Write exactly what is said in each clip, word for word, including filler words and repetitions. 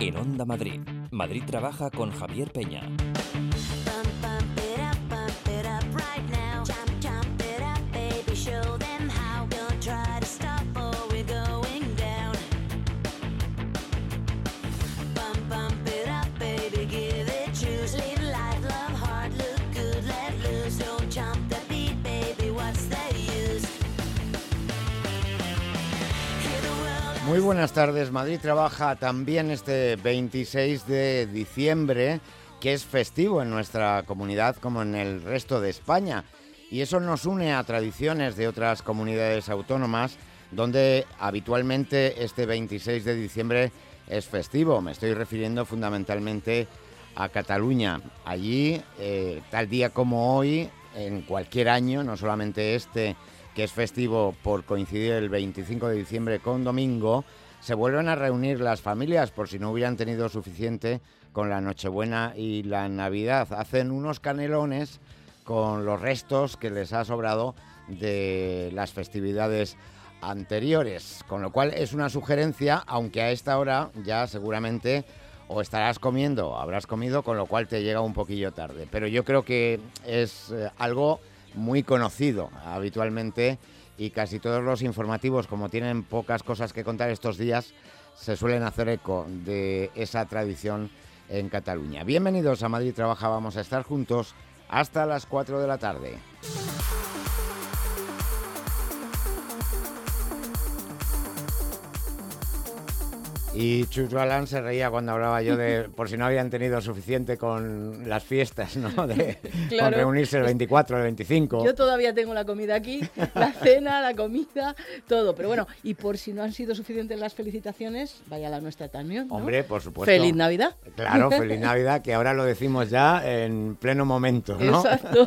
En Onda Madrid, Madrid trabaja con Javier Peña. Muy buenas tardes. Madrid trabaja también este veintiséis de diciembre, que es festivo en nuestra comunidad como en el resto de España. Y eso nos une a tradiciones de otras comunidades autónomas donde habitualmente este veintiséis de diciembre es festivo. Me estoy refiriendo fundamentalmente a Cataluña. Allí, eh, tal día como hoy, en cualquier año, no solamente este, que es festivo por coincidir el veinticinco de diciembre con domingo, se vuelven a reunir las familias por si no hubieran tenido suficiente con la Nochebuena y la Navidad. Hacen unos canelones con los restos que les ha sobrado de las festividades anteriores, con lo cual es una sugerencia, aunque a esta hora ya seguramente o estarás comiendo o habrás comido, con lo cual te llega un poquillo tarde. Pero yo creo que es eh, algo muy conocido habitualmente, y casi todos los informativos, como tienen pocas cosas que contar estos días, se suelen hacer eco de esa tradición en Cataluña. Bienvenidos a Madrid Trabaja, vamos a estar juntos hasta las cuatro de la tarde. Y Chucho Alán se reía cuando hablaba yo de por si no habían tenido suficiente con las fiestas, ¿no? De Claro. Con reunirse el veinticuatro, el veinticinco. Yo todavía tengo la comida aquí, la cena, la comida, todo. Pero bueno, y por si no han sido suficientes las felicitaciones, vaya la nuestra también, ¿no? Hombre, por supuesto. ¡Feliz Navidad! Claro, feliz Navidad, que ahora lo decimos ya en pleno momento, ¿no? Exacto.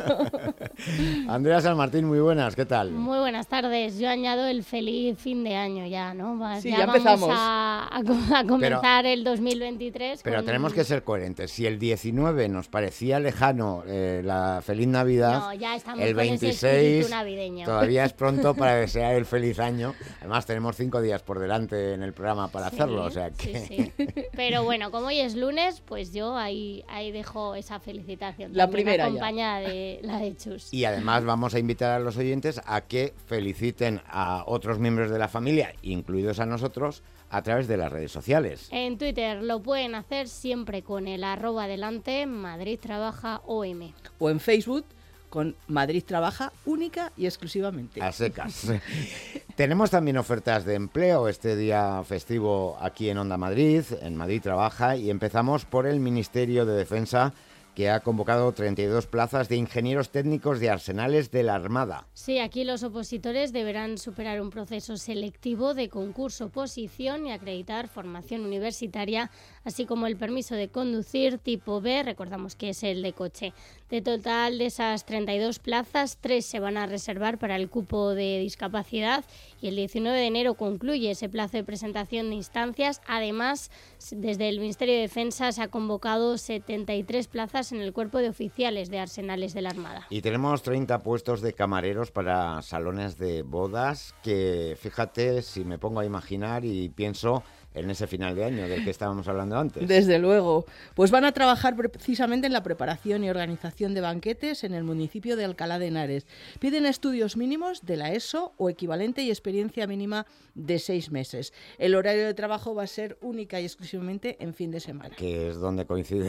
Andrea San Martín, muy buenas, ¿qué tal? Muy buenas tardes. Yo añado el feliz fin de año ya, ¿no? Va- Sí, ya, ya vamos empezamos. a, a co- a comenzar el dos mil veintitrés. Pero con- tenemos que ser coherentes. Si el diecinueve nos parecía lejano eh, la feliz Navidad, No, ya estamos el con ese veintiséis espíritu navideño. todavía es pronto para desear el feliz año. Además, tenemos cinco días por delante en el programa para Sí, hacerlo, o sea que... sí, sí. Pero bueno, como hoy es lunes, pues yo ahí, ahí dejo esa felicitación. La también primera ya. acompañada de la de Chus. Y además vamos a invitar a los oyentes a que feliciten a otros miembros de la familia, incluidos a nosotros, a través de las redes sociales. En Twitter lo pueden hacer siempre con el arroba delante, Madrid Trabaja O M. O en Facebook con Madrid Trabaja única y exclusivamente. A secas. Tenemos también ofertas de empleo este día festivo aquí en Onda Madrid, en Madrid Trabaja, y empezamos por el Ministerio de Defensa, que ha convocado treinta y dos plazas de ingenieros técnicos de arsenales de la Armada. Sí, aquí los opositores deberán superar un proceso selectivo de concurso-oposición y acreditar formación universitaria, así como el permiso de conducir tipo B, recordamos que es el de coche. De total de esas treinta y dos plazas, tres se van a reservar para el cupo de discapacidad y el diecinueve de enero concluye ese plazo de presentación de instancias. Además, desde el Ministerio de Defensa se ha convocado setenta y tres plazas en el cuerpo de oficiales de arsenales de la Armada. Y tenemos treinta puestos de camareros para salones de bodas, que fíjate, si me pongo a imaginar y pienso en ese final de año del que estábamos hablando antes. Desde luego. Pues van a trabajar precisamente en la preparación y organización de banquetes en el municipio de Alcalá de Henares. Piden estudios mínimos de la ESO o equivalente y experiencia mínima de seis meses. El horario de trabajo va a ser única y exclusivamente en fin de semana. Que es donde coincide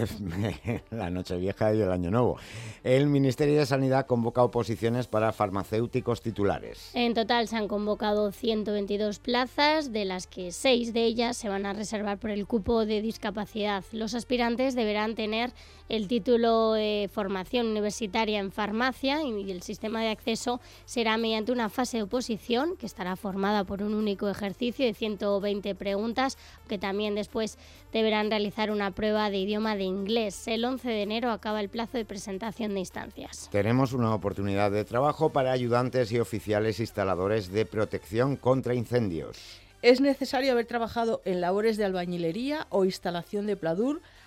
la Nochevieja y el Año Nuevo. El Ministerio de Sanidad convoca oposiciones para farmacéuticos titulares. En total se han convocado ciento veintidós plazas, de las que seis de ellas se van a reservar por el cupo de discapacidad. Los aspirantes deberán tener el título de formación universitaria en farmacia y el sistema de acceso será mediante una fase de oposición que estará formada por un único ejercicio de ciento veinte preguntas, que también después deberán realizar una prueba de idioma de inglés. El once de enero acaba el plazo de presentación de instancias. Tenemos una oportunidad de trabajo para ayudantes y oficiales instaladores de protección contra incendios. Es necesario haber trabajado en labores de albañilería o instalación de pladur,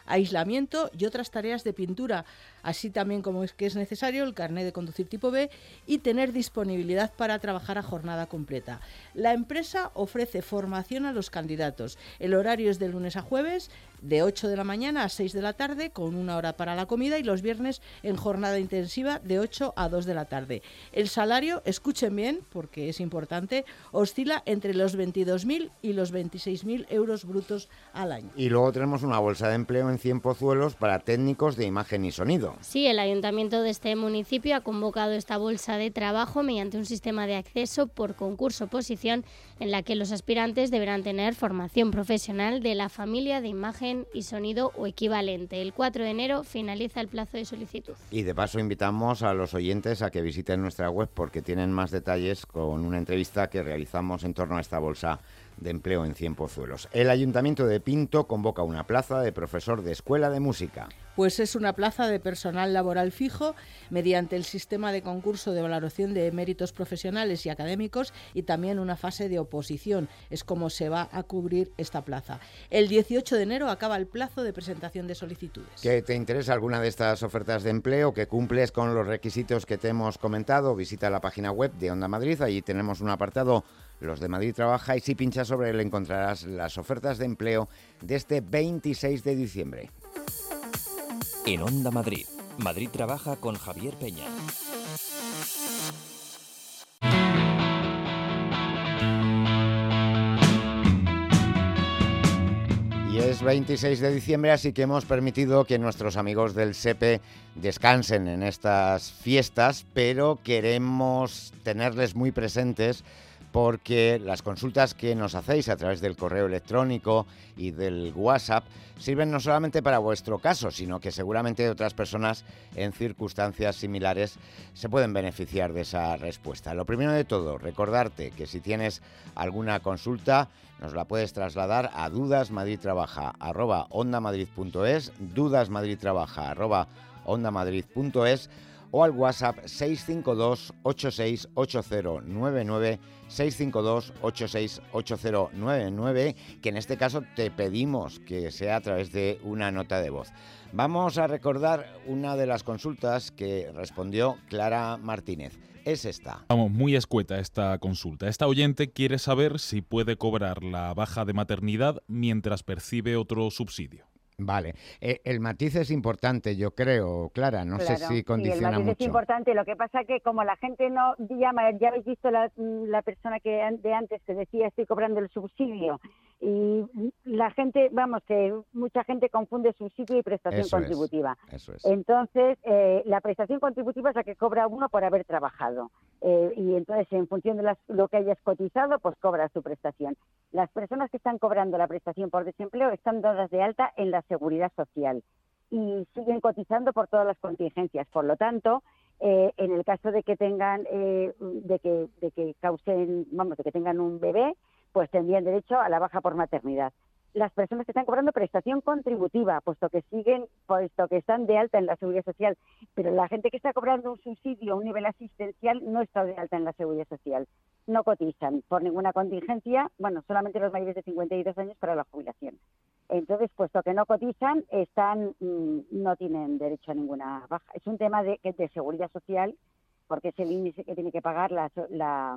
aislamiento y otras tareas de pintura, así también como es que es necesario el carnet de conducir tipo B y tener disponibilidad para trabajar a jornada completa. La empresa ofrece formación a los candidatos. El horario es de lunes a jueves, de ocho de la mañana a seis de la tarde, con una hora para la comida, y los viernes en jornada intensiva de ocho a dos de la tarde. El salario, escuchen bien, porque es importante, oscila entre los veintidós mil y los veintiséis mil euros brutos al año. Y luego tenemos una bolsa de empleo en Cien Pozuelos para técnicos de imagen y sonido. Sí, el ayuntamiento de este municipio ha convocado esta bolsa de trabajo mediante un sistema de acceso por concurso-oposición en la que los aspirantes deberán tener formación profesional de la familia de imagen y sonido o equivalente. El cuatro de enero finaliza el plazo de solicitud. Y de paso invitamos a los oyentes a que visiten nuestra web porque tienen más detalles con una entrevista que realizamos en torno a esta bolsa de empleo en Cien Pozuelos. El Ayuntamiento de Pinto convoca una plaza de profesor de escuela de música. Pues es una plaza de personal laboral fijo mediante el sistema de concurso de valoración de méritos profesionales y académicos y también una fase de oposición. Es como se va a cubrir esta plaza. El dieciocho de enero acaba el plazo de presentación de solicitudes. ¿Que te interesa alguna de estas ofertas de empleo, que cumples con los requisitos que te hemos comentado? Visita la página web de Onda Madrid, allí tenemos un apartado, Los de Madrid Trabaja, y si pinchas sobre él encontrarás las ofertas de empleo de este veintiséis de diciembre. En Onda Madrid, Madrid Trabaja con Javier Peña. Y es veintiséis de diciembre, así que hemos permitido que nuestros amigos del S E P E descansen en estas fiestas, pero queremos tenerles muy presentes porque las consultas que nos hacéis a través del correo electrónico y del WhatsApp sirven no solamente para vuestro caso, sino que seguramente otras personas en circunstancias similares se pueden beneficiar de esa respuesta. Lo primero de todo, recordarte que si tienes alguna consulta, nos la puedes trasladar a dudasmadridtrabaja arroba ondamadrid.es, dudasmadridtrabaja arroba ondamadrid.es o al WhatsApp seis cinco dos ocho seis ocho cero nueve nueve, seis cinco dos ocho seis ocho cero nueve nueve, que en este caso te pedimos que sea a través de una nota de voz. Vamos a recordar una de las consultas que respondió Clara Martínez. Es esta. Vamos, muy escueta esta consulta. Esta oyente quiere saber si puede cobrar la baja de maternidad mientras percibe otro subsidio. Vale, eh, el matiz es importante, yo creo, Clara, no claro, sé si condiciona sí, el matiz mucho. Es importante, lo que pasa que como la gente no llama, ya habéis visto la, la persona que de antes que decía estoy cobrando el subsidio, y la gente, vamos, que mucha gente confunde subsidio y prestación eso contributiva. Es, eso es. Entonces, eh, la prestación contributiva es la que cobra uno por haber trabajado. Eh, y entonces, en función de las, lo que hayas cotizado, pues cobras tu prestación. Las personas que están cobrando la prestación por desempleo están dadas de alta en la Seguridad Social y siguen cotizando por todas las contingencias. Por lo tanto, eh, en el caso de que tengan, eh, de que, de que causen, vamos, de que tengan un bebé, pues tendrían derecho a la baja por maternidad. Las personas que están cobrando prestación contributiva, puesto que siguen, puesto que están de alta en la Seguridad Social, pero la gente que está cobrando un subsidio, un nivel asistencial, no está de alta en la Seguridad Social. No cotizan por ninguna contingencia, bueno, solamente los mayores de cincuenta y dos años para la jubilación. Entonces, puesto que no cotizan, están, no tienen derecho a ninguna baja. Es un tema de, de Seguridad Social, porque es el índice que tiene que pagar la, la,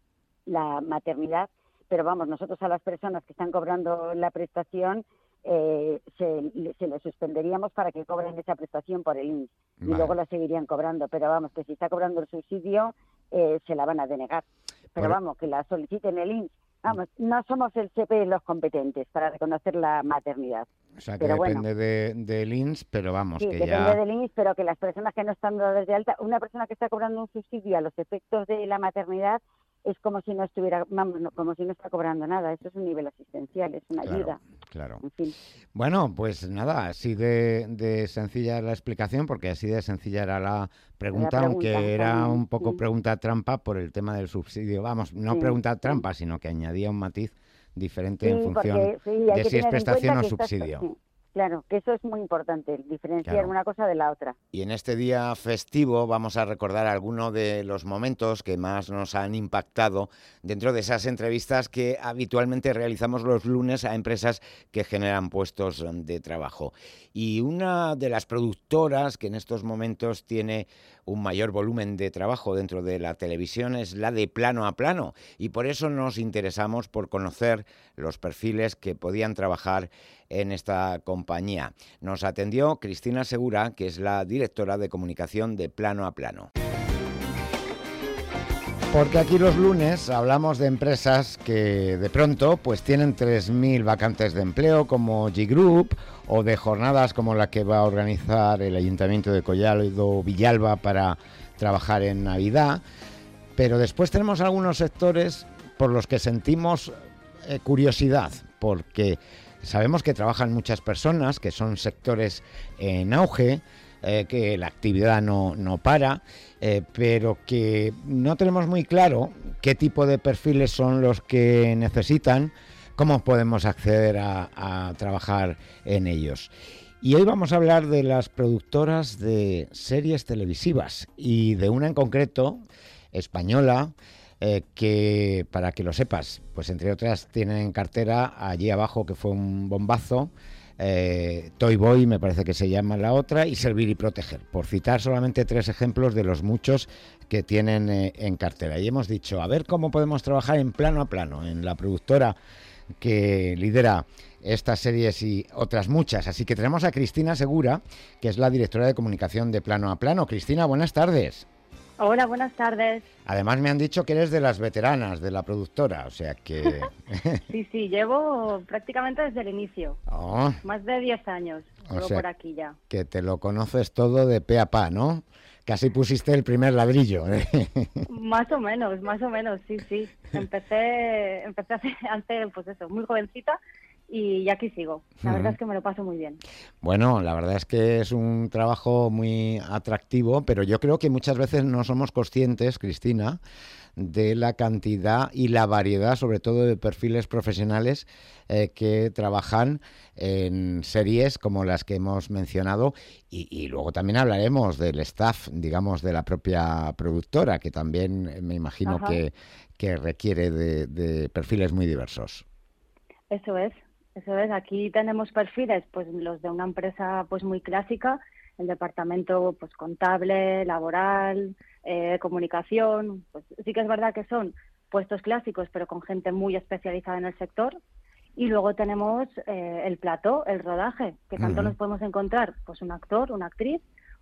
la maternidad. Pero vamos, nosotros a las personas que están cobrando la prestación eh, se, se les suspenderíamos para que cobren esa prestación por el I N S vale. Y luego la seguirían cobrando. Pero vamos, que si está cobrando el subsidio eh, se la van a denegar. Pero bueno. Vamos, que la soliciten el I N S. Vamos, no somos el S E P E los competentes para reconocer la maternidad. O sea, que pero depende bueno, de, del I N S, pero vamos, sí, que depende ya... depende del I N S, pero que las personas que no están dadas de alta, una persona que está cobrando un subsidio a los efectos de la maternidad es como si no estuviera, vamos, no, como si no está cobrando nada. Eso es un nivel asistencial, es una claro, ayuda. Claro. En fin. Bueno, pues nada, así de, de sencilla la explicación, porque así de sencilla era la pregunta, la pregunta aunque era también, un poco sí. pregunta trampa por el tema del subsidio. Vamos, no sí, pregunta trampa, sí. sino que añadía un matiz diferente sí, en función porque, sí, de si es prestación o subsidio. Estás, sí. Claro, que eso es muy importante, diferenciar Claro. una cosa de la otra. Y en este día festivo vamos a recordar algunos de los momentos que más nos han impactado dentro de esas entrevistas que habitualmente realizamos los lunes a empresas que generan puestos de trabajo. Y una de las productoras que en estos momentos tiene un mayor volumen de trabajo dentro de la televisión es la de Plano a Plano, y por eso nos interesamos por conocer los perfiles que podían trabajar en esta compañía. Nos atendió Cristina Segura, que es la directora de comunicación de Plano a Plano. Porque aquí los lunes hablamos de empresas que de pronto pues tienen tres mil vacantes de empleo como G Group, o de jornadas como la que va a organizar el Ayuntamiento de Collado Villalba para trabajar en Navidad. Pero después tenemos algunos sectores por los que sentimos eh, curiosidad, porque sabemos que trabajan muchas personas, que son sectores en auge, eh, que la actividad no, no para, eh, pero que no tenemos muy claro qué tipo de perfiles son los que necesitan, cómo podemos acceder a, a trabajar en ellos. Y hoy vamos a hablar de las productoras de series televisivas y de una en concreto, española, Eh, que, para que lo sepas, pues entre otras tienen en cartera allí abajo, que fue un bombazo, eh, Toy Boy me parece que se llama la otra, y Servir y Proteger, por citar solamente tres ejemplos de los muchos que tienen eh, en cartera. Y hemos dicho, a ver cómo podemos trabajar en Plano a Plano, en la productora que lidera estas series y otras muchas. Así que tenemos a Cristina Segura, que es la directora de comunicación de Plano a Plano. Cristina, buenas tardes. Hola, buenas tardes. Además me han dicho que eres de las veteranas de la productora, o sea que... Sí, sí, llevo prácticamente desde el inicio. Oh, Más de diez años, O llevo sea, por aquí ya. que te lo conoces todo de pe a pa, ¿no? Casi pusiste el primer ladrillo. ¿eh? Más o menos, más o menos, sí, sí. Empecé, empecé hace, hace, pues eso, muy jovencita y aquí sigo. La verdad Ujú. es que me lo paso muy bien. Bueno, la verdad es que es un trabajo muy atractivo, pero yo creo que muchas veces no somos conscientes, Cristina, de la cantidad y la variedad, sobre todo de perfiles profesionales eh, que trabajan en series como las que hemos mencionado, y, y luego también hablaremos del staff, digamos, de la propia productora, que también eh, me imagino Ajá. que, que requiere de, de perfiles muy diversos. Eso es, eso es. Aquí tenemos perfiles, pues los de una empresa pues muy clásica, el departamento pues contable, laboral, eh, comunicación. Pues sí que es verdad que son puestos clásicos, pero con gente muy especializada en el sector. Y luego tenemos eh, el plató, el rodaje, que tanto Ujú. nos podemos encontrar, pues un actor, una actriz,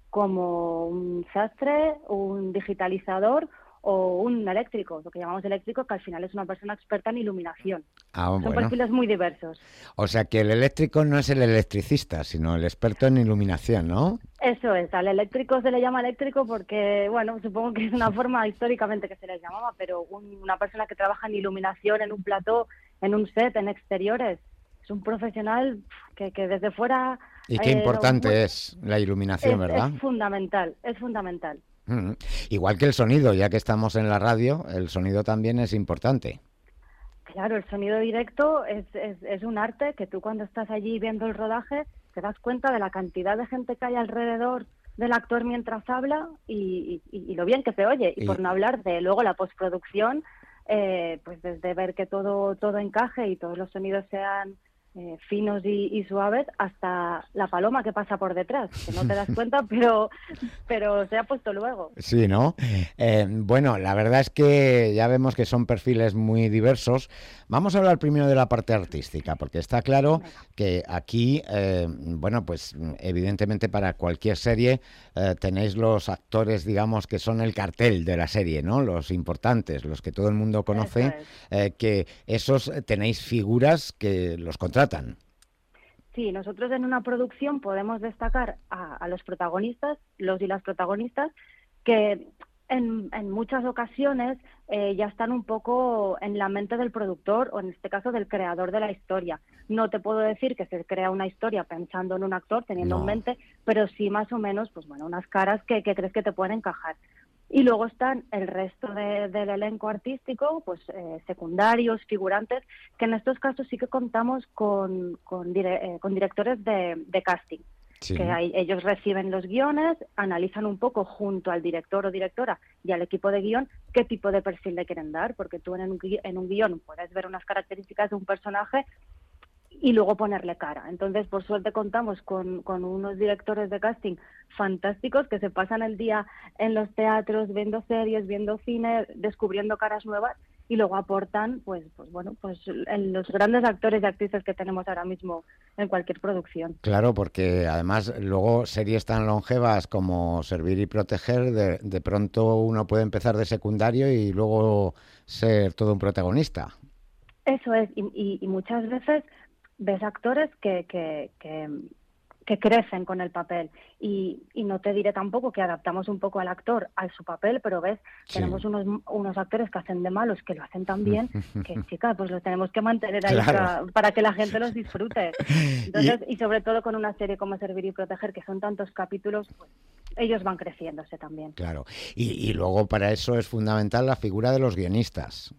como un sastre, un digitalizador o un eléctrico, lo que llamamos eléctrico, que al final es una persona experta en iluminación. Ah, Son bueno. perfiles muy diversos. O sea que el eléctrico no es el electricista, sino el experto en iluminación, ¿no? Eso es, al eléctrico se le llama eléctrico porque, bueno, supongo que es una forma históricamente que se les llamaba, pero un- una persona que trabaja en iluminación, en un plató, en un set, en exteriores, es un profesional que, que desde fuera... Y qué eh, lo- importante es la iluminación, es, ¿verdad? es fundamental, es fundamental. Mm. Igual que el sonido, ya que estamos en la radio, el sonido también es importante. Claro, el sonido directo es, es, es un arte que tú cuando estás allí viendo el rodaje te das cuenta de la cantidad de gente que hay alrededor del actor mientras habla y, y, y lo bien que se oye. Y, Y- por no hablar de luego la postproducción, eh, pues desde ver que todo, todo encaje y todos los sonidos sean eh, finos y, y suaves, hasta la paloma que pasa por detrás, que no te das cuenta, pero, pero se ha puesto luego. Sí, ¿no? Eh, bueno, la verdad es que ya vemos que son perfiles muy diversos. Vamos a hablar primero de la parte artística, porque está claro que aquí, eh, bueno, pues evidentemente para cualquier serie eh, tenéis los actores, digamos, que son el cartel de la serie, ¿no? Los importantes, los que todo el mundo conoce, Eso es. eh, que esos eh, tenéis figuras que los contratan. Sí, nosotros en una producción podemos destacar a, a los protagonistas, los y las protagonistas, que en, en muchas ocasiones eh, ya están un poco en la mente del productor o en este caso del creador de la historia. No te puedo decir que se crea una historia pensando en un actor, teniendo No. en mente, pero sí más o menos, pues bueno, unas caras que, que crees que te pueden encajar. Y luego están el resto de, del elenco artístico, pues eh, secundarios, figurantes, que en estos casos sí que contamos con, con, dire, eh, con directores de, de casting. Sí. Que hay, ellos reciben los guiones, analizan un poco junto al director o directora y al equipo de guión qué tipo de perfil le quieren dar, porque tú en un, en un guión puedes ver unas características de un personaje y luego ponerle cara. Entonces, por suerte contamos con, con unos directores de casting fantásticos que se pasan el día en los teatros viendo series, viendo cine, descubriendo caras nuevas y luego aportan, pues, pues bueno, pues en los grandes actores y actrices que tenemos ahora mismo en cualquier producción. Claro, porque además luego series tan longevas como Servir y Proteger, de, de pronto uno puede empezar de secundario y luego ser todo un protagonista. Eso es, y, y, y muchas veces ves actores que, que, que, que crecen con el papel y, y no te diré tampoco que adaptamos un poco al actor a su papel, pero ves, sí. tenemos unos, unos actores que hacen de malos, que lo hacen tan bien, que chica, pues los tenemos que mantener ahí claro. para, para que la gente los disfrute. Entonces, y... y sobre todo con una serie como Servir y Proteger, que son tantos capítulos, pues ellos van creciéndose también. Claro, y, y luego para eso es fundamental la figura de los guionistas.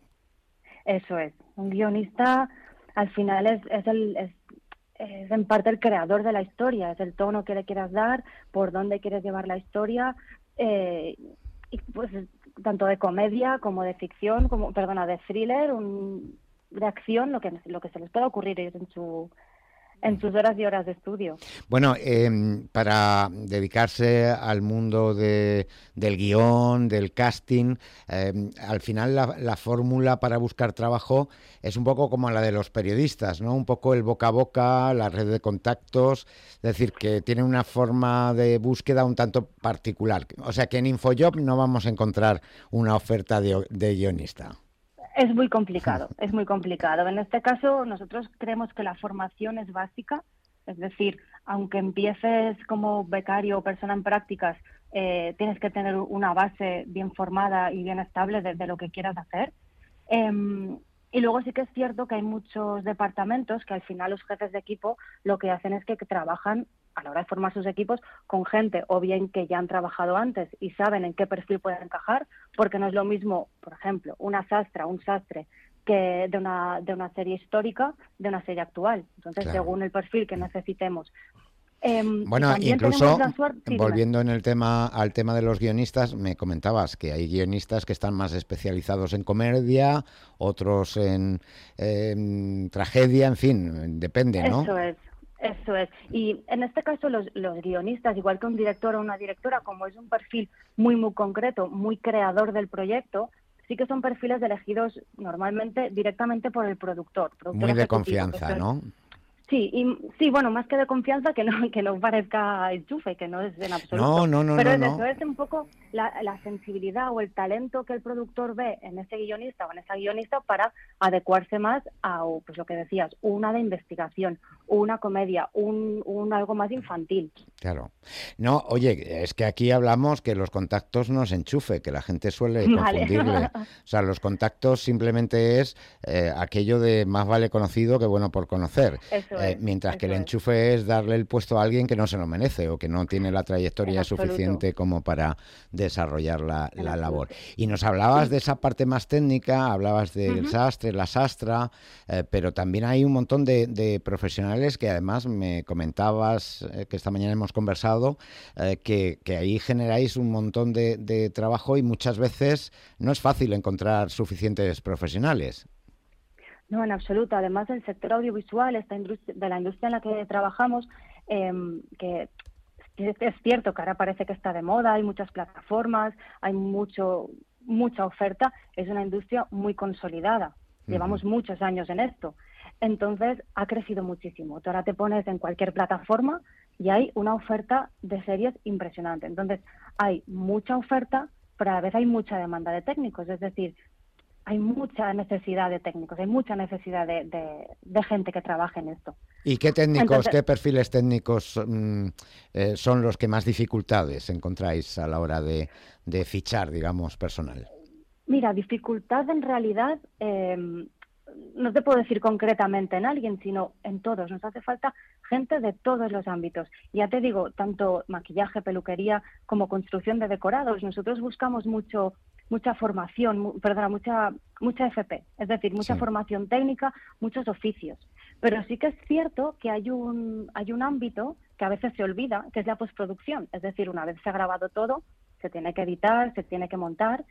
Eso es, un guionista al final es, es, el, es, es en parte el creador de la historia, es el tono que le quieras dar, por dónde quieres llevar la historia, eh, y pues tanto de comedia como de ficción, como perdona, de thriller, un, de acción, lo que, lo que se les pueda ocurrir en su... en sus horas y horas de estudio. Bueno, eh, para dedicarse al mundo de, del guión, del casting, eh, al final la, la fórmula para buscar trabajo es un poco como la de los periodistas, ¿no? Un poco el boca a boca, la red de contactos, es decir, que tiene una forma de búsqueda un tanto particular. O sea, que en Infojob no vamos a encontrar una oferta de, de guionista. Es muy complicado, es muy complicado. En este caso, nosotros creemos que la formación es básica, es decir, aunque empieces como becario o persona en prácticas, eh, tienes que tener una base bien formada y bien estable de, de lo que quieras hacer. Eh, y luego sí que es cierto que hay muchos departamentos que al final los jefes de equipo lo que hacen es que, que trabajan a la hora de formar sus equipos con gente o bien que ya han trabajado antes y saben en qué perfil pueden encajar, porque no es lo mismo, por ejemplo, una sastra, un sastre, que de una, de una serie histórica, de una serie actual. Entonces, claro. según el perfil que necesitemos. Eh, bueno, incluso suerte, volviendo en el tema al tema de los guionistas, me comentabas que hay guionistas que están más especializados en comedia, otros en, en tragedia, en fin, depende, ¿no? Eso es. Eso es. Y en este caso los, los guionistas, igual que un director o una directora, como es un perfil muy, muy concreto, muy creador del proyecto, sí que son perfiles elegidos normalmente directamente por el productor. productor muy de confianza, ¿no? Sí, y, sí, bueno, más que de confianza, que no que no parezca enchufe, que no es en absoluto. No, no, no, Pero no, es no. eso, es un poco la, la sensibilidad o el talento que el productor ve en ese guionista o en esa guionista para adecuarse más a, pues lo que decías, una de investigación, una comedia, un, un algo más infantil. Claro. No, oye, es que aquí hablamos que los contactos no es enchufe, que la gente suele vale. confundirle. O sea, los contactos simplemente es eh, aquello de más vale conocido que bueno por conocer. Eso eh, es, mientras eso que el es. enchufe es darle el puesto a alguien que no se lo merece o que no tiene la trayectoria suficiente como para desarrollar la, la labor. Y nos hablabas sí. de esa parte más técnica, hablabas del uh-huh. sastre, la sastra, eh, pero también hay un montón de, de profesionales que además me comentabas eh, que esta mañana hemos conversado, eh, que, que ahí generáis un montón de, de trabajo y muchas veces no es fácil encontrar suficientes profesionales. No, en absoluto. Además, el sector audiovisual, esta industria, de la industria en la que trabajamos, eh, que es, es cierto que ahora parece que está de moda, hay muchas plataformas, hay mucho mucha oferta, es una industria muy consolidada. Llevamos uh-huh. muchos años en esto. Entonces, ha crecido muchísimo. Tú ahora te pones en cualquier plataforma y hay una oferta de series impresionante. Entonces, hay mucha oferta, pero a la vez hay mucha demanda de técnicos. Es decir, hay mucha necesidad de técnicos, hay mucha necesidad de, de, de gente que trabaje en esto. ¿Y qué técnicos, Entonces, qué perfiles técnicos mm, eh, son los que más dificultades encontráis a la hora de, de fichar, digamos, personal? Mira, dificultad en realidad... Eh, no te puedo decir concretamente en alguien, sino en todos. Nos hace falta gente de todos los ámbitos. Ya te digo, tanto maquillaje, peluquería, como construcción de decorados. Nosotros buscamos mucho mucha formación, mu, perdona, mucha mucha F P, es decir, mucha Sí. formación técnica, muchos oficios. Pero sí que es cierto que hay un hay un ámbito que a veces se olvida, que es la postproducción. Es decir, una vez se ha grabado todo, se tiene que editar, se tiene que montar.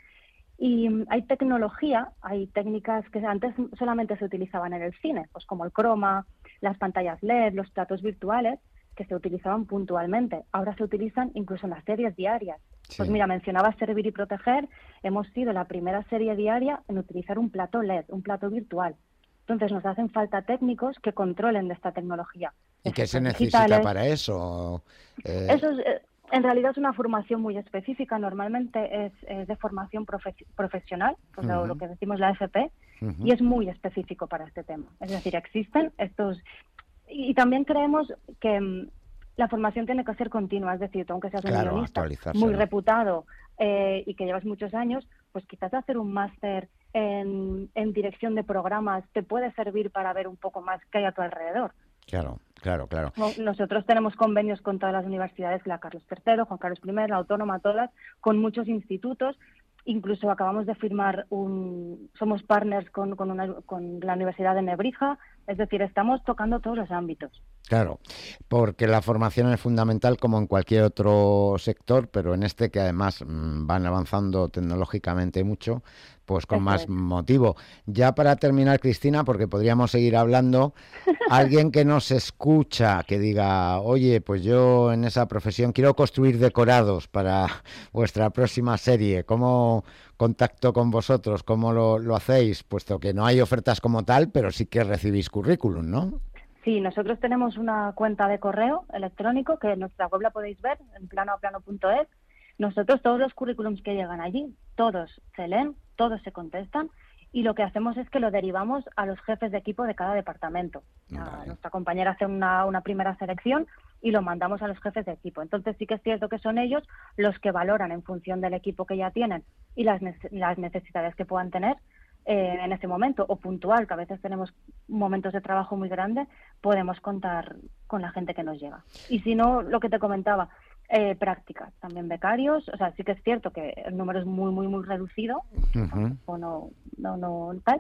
Y hay tecnología, hay técnicas que antes solamente se utilizaban en el cine, pues como el croma, las pantallas L E D, los platos virtuales, que se utilizaban puntualmente. Ahora se utilizan incluso en las series diarias. Sí. Pues mira, mencionabas Servir y Proteger, hemos sido la primera serie diaria en utilizar un plato L E D, un plato virtual. Entonces nos hacen falta técnicos que controlen de esta tecnología. ¿Y qué se Efectos necesita digitales. para eso? Eh, Eso es, eh, en realidad es una formación muy específica, normalmente es, es de formación profe- profesional, pues lo- Ujú. lo que decimos la F P, ujú. y es muy específico para este tema. Es decir, existen estos... Y, y también creemos que mm, la formación tiene que ser continua, es decir, tú, aunque seas un Claro, guionista actualizárselo. muy reputado eh, y que llevas muchos años, pues quizás hacer un máster en, en dirección de programas te puede servir para ver un poco más qué hay a tu alrededor. Claro, claro, claro. No, nosotros tenemos convenios con todas las universidades, la Carlos tercero, Juan Carlos primero, la Autónoma, todas, con muchos institutos. Incluso acabamos de firmar un... Somos partners con, con, una, con la Universidad de Nebrija. Es decir, estamos tocando todos los ámbitos. Claro, porque la formación es fundamental como en cualquier otro sector, pero en este que además mm, van avanzando tecnológicamente mucho, pues con Eso más es. motivo. Ya para terminar, Cristina, porque podríamos seguir hablando, alguien que nos escucha, que diga, oye, pues yo en esa profesión quiero construir decorados para vuestra próxima serie, ¿cómo contacto con vosotros? ¿Cómo lo, lo hacéis? Puesto que no hay ofertas como tal, pero sí que recibís currículum, ¿no? Sí, nosotros tenemos una cuenta de correo electrónico que en nuestra web la podéis ver, en plano a plano punto es. Nosotros todos los currículums que llegan allí, todos se leen, todos se contestan y lo que hacemos es que lo derivamos a los jefes de equipo de cada departamento. Vale. Nuestra compañera hace una, una primera selección y lo mandamos a los jefes de equipo. Entonces sí que es cierto que son ellos los que valoran en función del equipo que ya tienen y las, nece- las necesidades que puedan tener eh, en ese momento, o puntual, que a veces tenemos momentos de trabajo muy grandes, podemos contar con la gente que nos llega. Y si no, lo que te comentaba, eh, prácticas, también becarios, o sea, sí que es cierto que el número es muy, muy, muy reducido, Ujú. o no, no, no tal,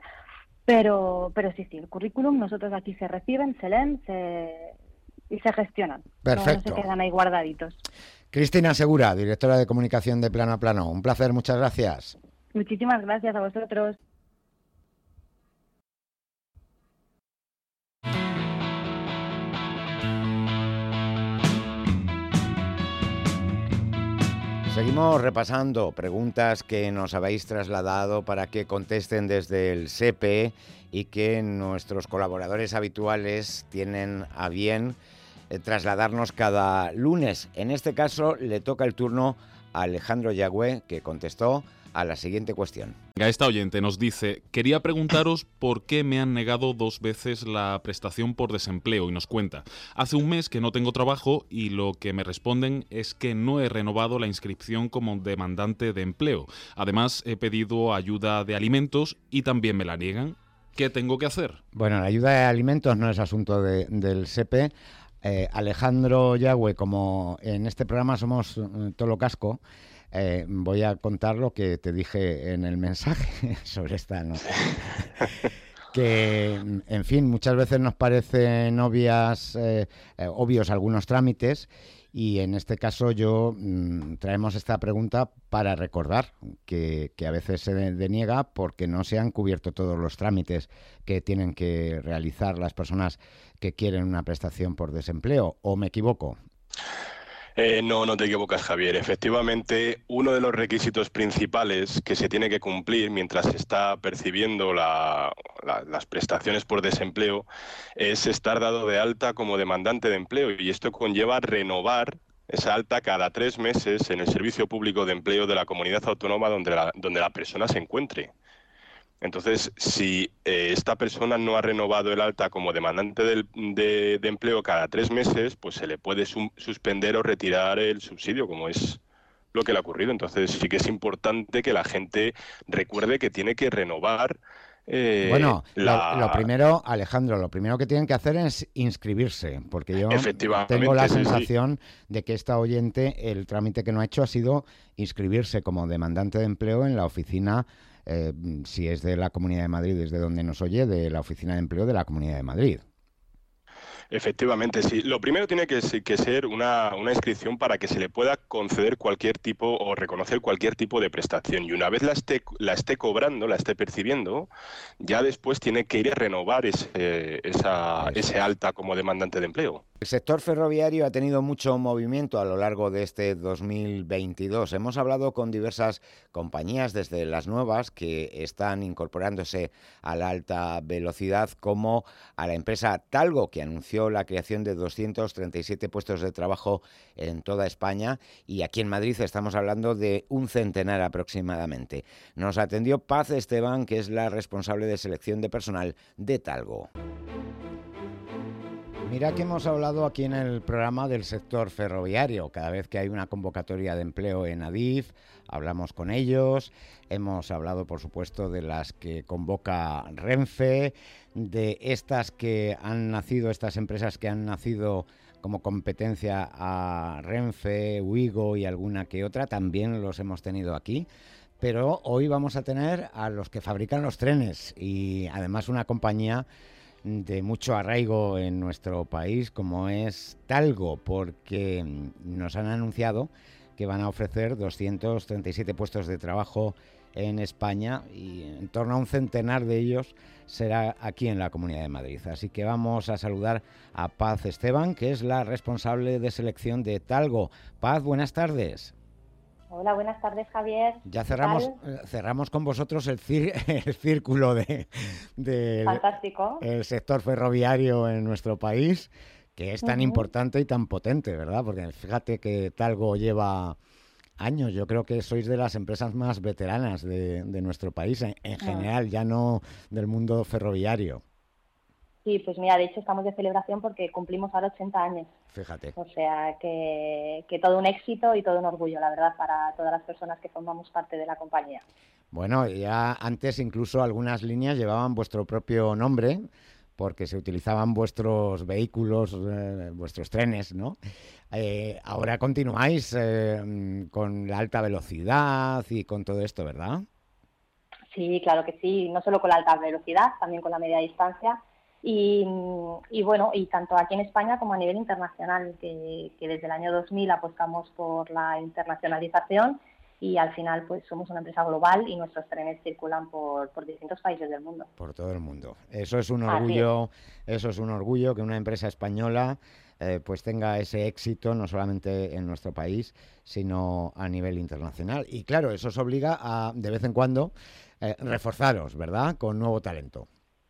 pero, pero sí, sí, el currículum nosotros aquí se reciben, se leen, se y se gestionan. No- Perfecto. No, se quedan ahí guardaditos. Cristina Segura, directora de comunicación de Plano a Plano. Un placer, muchas gracias. Muchísimas gracias a vosotros. Seguimos repasando preguntas que nos habéis trasladado para que contesten desde el S E P E y que nuestros colaboradores habituales tienen a bien eh, trasladarnos cada lunes. En este caso le toca el turno a Alejandro Yagüe, que contestó a la siguiente cuestión. Esta oyente nos dice, quería preguntaros por qué me han negado dos veces la prestación por desempleo, y nos cuenta, hace un mes que no tengo trabajo y lo que me responden es que no he renovado la inscripción como demandante de empleo. Además, he pedido ayuda de alimentos y también me la niegan. ¿Qué tengo que hacer? Bueno, la ayuda de alimentos no es asunto de- del S E P E. Eh, Alejandro Yagüe, como en este programa somos eh, Tolo Casco, eh, voy a contar lo que te dije en el mensaje sobre esta nota. Que, en fin, muchas veces nos parecen obvias, eh, eh, obvios algunos trámites y en este caso yo mm, traemos esta pregunta para recordar que, que a veces se de- deniega porque no se han cubierto todos los trámites que tienen que realizar las personas que quieren una prestación por desempleo. ¿O me equivoco? Eh, no, no te equivocas, Javier. Efectivamente, uno de los requisitos principales que se tiene que cumplir mientras se está percibiendo la- la- las prestaciones por desempleo es estar dado de alta como demandante de empleo, y esto conlleva renovar esa alta cada tres meses en el Servicio Público de Empleo de la comunidad autónoma donde la, donde la persona se encuentre. Entonces, si eh, esta persona no ha renovado el alta como demandante del- de, de empleo cada tres meses, pues se le puede sum- suspender o retirar el subsidio, como es lo que le ha ocurrido. Entonces, sí que es importante que la gente recuerde que tiene que renovar Eh, bueno, la... lo, lo primero, Alejandro, lo primero que tienen que hacer es inscribirse, porque yo tengo la sí, sensación sí. de que esta oyente, el trámite que no ha hecho ha sido inscribirse como demandante de empleo en la oficina, eh, si es de la Comunidad de Madrid, desde donde nos oye, de la Oficina de Empleo de la Comunidad de Madrid. Efectivamente, sí. Lo primero tiene que, que ser una, una inscripción para que se le pueda conceder cualquier tipo o reconocer cualquier tipo de prestación. Y una vez la esté, la esté cobrando, la esté percibiendo, ya después tiene que ir a renovar ese, esa, ese alta como demandante de empleo. El sector ferroviario ha tenido mucho movimiento a lo largo de este dos mil veintidós. Hemos hablado con diversas compañías, desde las nuevas que están incorporándose a la alta velocidad, como a la empresa Talgo, que anunció la creación de doscientos treinta y siete puestos de trabajo en toda España, y aquí en Madrid estamos hablando de un centenar aproximadamente. Nos atendió Paz Esteban, que es la responsable de selección de personal de Talgo. Mira que hemos hablado aquí en el programa del sector ferroviario. Cada vez que hay una convocatoria de empleo en Adif, hablamos con ellos. Hemos hablado, por supuesto, de las que convoca Renfe, de estas que han nacido, estas empresas que han nacido como competencia a Renfe, Ouigo y alguna que otra. También los hemos tenido aquí. Pero hoy vamos a tener a los que fabrican los trenes, y además una compañía de mucho arraigo en nuestro país, como es Talgo, porque nos han anunciado que van a ofrecer doscientos treinta y siete puestos de trabajo en España, y en torno a un centenar de ellos será aquí en la Comunidad de Madrid. Así que vamos a saludar a Paz Esteban, que es la responsable de selección de Talgo. Paz, buenas tardes. Hola, buenas tardes, Javier. Ya cerramos cerramos con vosotros el, cir el círculo de, de Fantástico. el sector ferroviario en nuestro país, que es tan uh-huh. importante y tan potente, ¿verdad? Porque fíjate que Talgo lleva años. Yo creo que sois de las empresas más veteranas de, de nuestro país, en, en general, uh-huh. ya no del mundo ferroviario. Sí, pues mira, de hecho estamos de celebración porque cumplimos ahora ochenta años. Fíjate. O sea, que, que todo un éxito y todo un orgullo, la verdad, para todas las personas que formamos parte de la compañía. Bueno, ya antes incluso algunas líneas llevaban vuestro propio nombre, porque se utilizaban vuestros vehículos, eh, vuestros trenes, ¿no? Eh, ahora continuáis eh, con la alta velocidad y con todo esto, ¿verdad? Sí, claro que sí, no solo con la alta velocidad, también con la media distancia. Y, y bueno, y tanto aquí en España como a nivel internacional, que, que desde el año dos mil apostamos por la internacionalización, y al final pues somos una empresa global y nuestros trenes circulan por, por distintos países del mundo. Por todo el mundo. Eso es un orgullo, es. eso es un orgullo que una empresa española eh, pues tenga ese éxito, no solamente en nuestro país, sino a nivel internacional. Y claro, eso os obliga a, de vez en cuando, eh, reforzaros, ¿verdad?, con nuevo talento.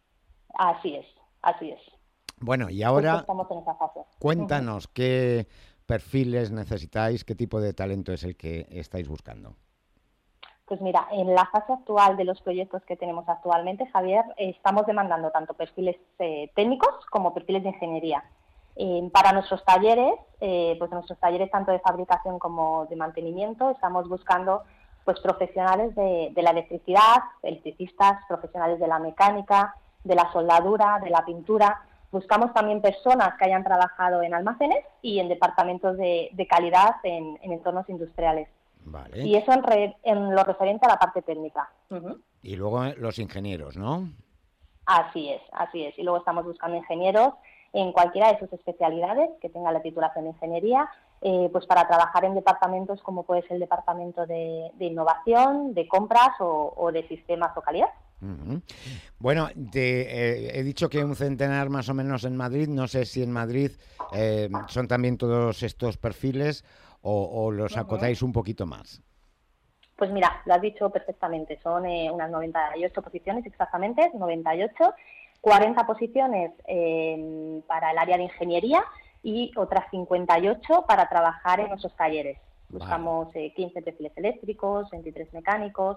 Así es. Así es. Bueno, y ahora estamos en esa fase. Cuéntanos, uh-huh. ¿qué perfiles necesitáis? ¿Qué tipo de talento es el que estáis buscando? Pues mira, en la fase actual de los proyectos que tenemos actualmente, Javier, eh, estamos demandando tanto perfiles eh, técnicos como perfiles de ingeniería. Eh, para nuestros talleres, eh, pues nuestros talleres tanto de fabricación como de mantenimiento, estamos buscando pues profesionales de, de la electricidad, electricistas, profesionales de la mecánica, de la soldadura, de la pintura. Buscamos también personas que hayan trabajado en almacenes y en departamentos de, de calidad en, en entornos industriales. Vale. Y eso en, re, en lo referente a la parte técnica. Uh-huh. Y luego los ingenieros, ¿no? Así es, así es. Y luego estamos buscando ingenieros en cualquiera de sus especialidades que tengan la titulación de ingeniería, eh, pues para trabajar en departamentos como puede ser el departamento de, de innovación, de compras o, o de sistemas o calidad. Uh-huh. Bueno, te, eh, he dicho que un centenar más o menos en Madrid. No sé si en Madrid eh, son también todos estos perfiles o, o los uh-huh. acotáis un poquito más. Pues mira, lo has dicho perfectamente. Son eh, unas noventa y ocho posiciones exactamente, noventa y ocho, cuarenta posiciones eh, para el área de ingeniería y otras cincuenta y ocho para trabajar en nuestros talleres. Buscamos eh, quince perfiles eléctricos, veintitrés mecánicos,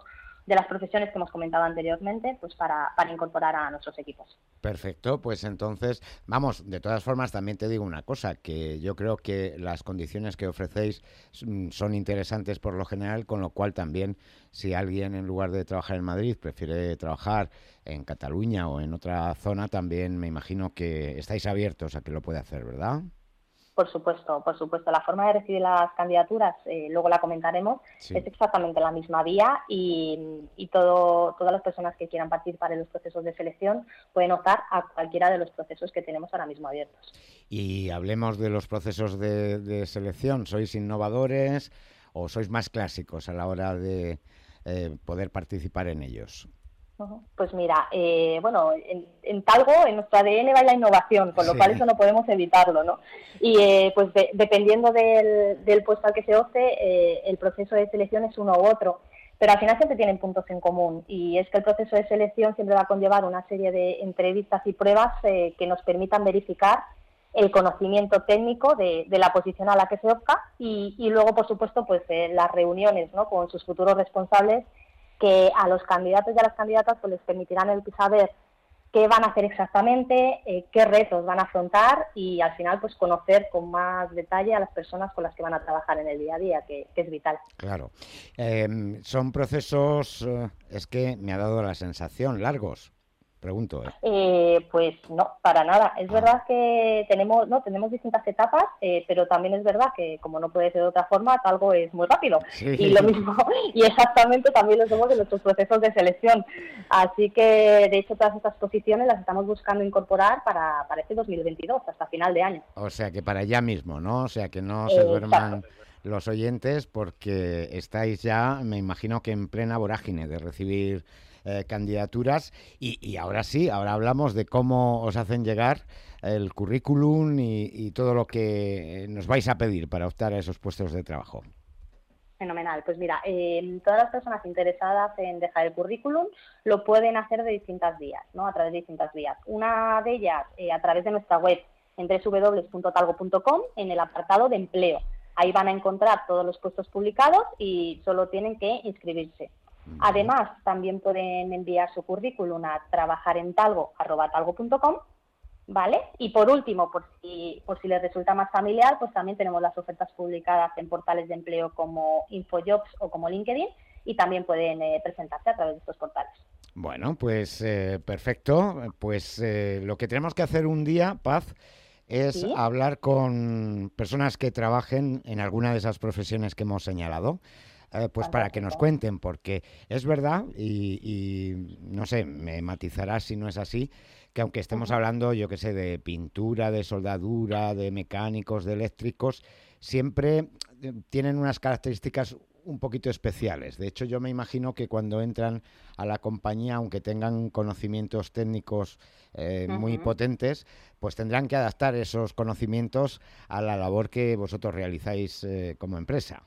de las profesiones que hemos comentado anteriormente, pues para, para incorporar a nuestros equipos. Perfecto, pues entonces, vamos, de todas formas también te digo una cosa, que yo creo que las condiciones que ofrecéis son interesantes por lo general, con lo cual también si alguien en lugar de trabajar en Madrid prefiere trabajar en Cataluña o en otra zona, también me imagino que estáis abiertos a que lo pueda hacer, ¿verdad? Por supuesto, por supuesto. La forma de recibir las candidaturas, eh, luego la comentaremos, sí. Es exactamente la misma vía y, y todo, todas las personas que quieran participar en los procesos de selección pueden optar a cualquiera de los procesos que tenemos ahora mismo abiertos. Y hablemos de los procesos de, de selección. ¿Sois innovadores o sois más clásicos a la hora de eh, poder participar en ellos? Pues mira, eh, bueno, en, en Talgo, en nuestro A D N va la innovación, con lo sí. cual eso no podemos evitarlo, ¿no? Y eh, pues de, dependiendo del, del puesto al que se opte, eh, el proceso de selección es uno u otro, pero al final siempre tienen puntos en común, y es que el proceso de selección siempre va a conllevar una serie de entrevistas y pruebas eh, que nos permitan verificar el conocimiento técnico de, de la posición a la que se opta, y, y luego, por supuesto, pues eh, las reuniones, ¿no?, con sus futuros responsables, que a los candidatos y a las candidatas pues les permitirán el saber qué van a hacer exactamente, eh, qué retos van a afrontar y al final pues conocer con más detalle a las personas con las que van a trabajar en el día a día, que, que es vital. Claro. Eh, son procesos, eh, es que me ha dado la sensación, largos. Pregunto, ¿eh? Eh, pues no, para nada. Es ah. verdad que tenemos no tenemos distintas etapas, eh, pero también es verdad que, como no puede ser de otra forma, algo es muy rápido. Sí. Y lo mismo, y exactamente también lo hacemos en nuestros procesos de selección. Así que, de hecho, todas estas posiciones las estamos buscando incorporar para, para este dos mil veintidós, hasta final de año. O sea, que para ya mismo, ¿no? O sea, que no se eh, duerman exacto. los oyentes, porque estáis ya, me imagino que en plena vorágine de recibir Eh, candidaturas y, y ahora sí, ahora hablamos de cómo os hacen llegar el currículum y, y todo lo que nos vais a pedir para optar a esos puestos de trabajo. Fenomenal. Pues mira, eh, todas las personas interesadas en dejar el currículum lo pueden hacer de distintas vías, ¿no? A través de distintas vías. Una de ellas eh, a través de nuestra web en doble u doble u doble u punto talgo punto com, en el apartado de empleo. Ahí van a encontrar todos los puestos publicados y solo tienen que inscribirse. Además, también pueden enviar su currículum a trabajarentalgo arroba talgo punto com, ¿vale? Y por último, por si, por si les resulta más familiar, pues también tenemos las ofertas publicadas en portales de empleo como InfoJobs o como LinkedIn, y también pueden eh, presentarse a través de estos portales. Bueno, pues eh, perfecto. Pues eh, lo que tenemos que hacer un día, Paz, es ¿Sí? hablar con personas que trabajen en alguna de esas profesiones que hemos señalado. Eh, pues para que nos cuenten, porque es verdad, y, y no sé, me matizarás si no es así, que aunque estemos uh-huh. hablando, yo qué sé, de pintura, de soldadura, de mecánicos, de eléctricos, siempre tienen unas características un poquito especiales. De hecho, yo me imagino que cuando entran a la compañía, aunque tengan conocimientos técnicos eh, uh-huh. muy potentes, pues tendrán que adaptar esos conocimientos a la labor que vosotros realizáis eh, como empresa.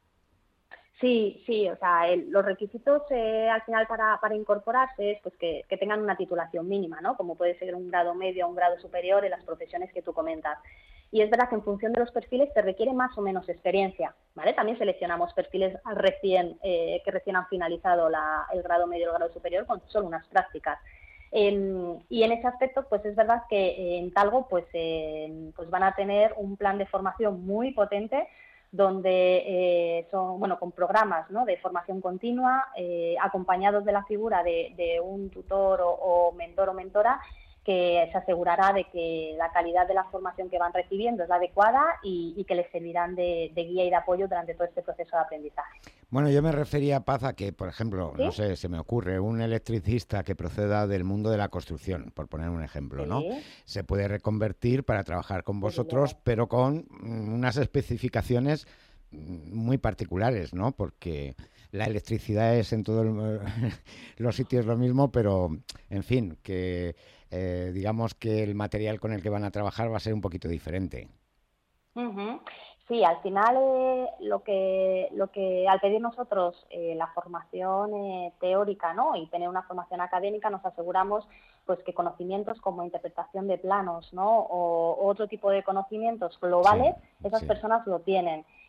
Sí, sí, o sea, el, los requisitos eh, al final para, para incorporarse es pues que, que tengan una titulación mínima, ¿no? Como puede ser un grado medio o un grado superior en las profesiones que tú comentas. Y es verdad que en función de los perfiles se requiere más o menos experiencia, ¿vale? También seleccionamos perfiles recién eh, que recién han finalizado la, el grado medio o el grado superior con solo unas prácticas. Eh, y en ese aspecto, pues es verdad que eh, en Talgo pues, eh, pues van a tener un plan de formación muy potente, donde eh, son, bueno, con programas, ¿no?, de formación continua, eh, acompañados de la figura de, de un tutor o, o mentor o mentora que se asegurará de que la calidad de la formación que van recibiendo es la adecuada y, y que les servirán de, de guía y de apoyo durante todo este proceso de aprendizaje. Bueno, yo me refería, Paz, a que, por ejemplo, ¿Sí? no sé, se me ocurre, un electricista que proceda del mundo de la construcción, por poner un ejemplo, ¿no? Sí. Se puede reconvertir para trabajar con vosotros, sí, pero con unas especificaciones muy particulares, ¿no? Porque la electricidad es en todos los sitios lo mismo, pero, en fin, que eh, digamos que el material con el que van a trabajar va a ser un poquito diferente. Uh-huh. Sí, al final eh, lo que lo que al pedir nosotros eh, la formación eh, teórica, ¿no?, y tener una formación académica, nos aseguramos pues que conocimientos como interpretación de planos, ¿no?, o, o otro tipo de conocimientos globales, sí, esas sí. personas lo tienen.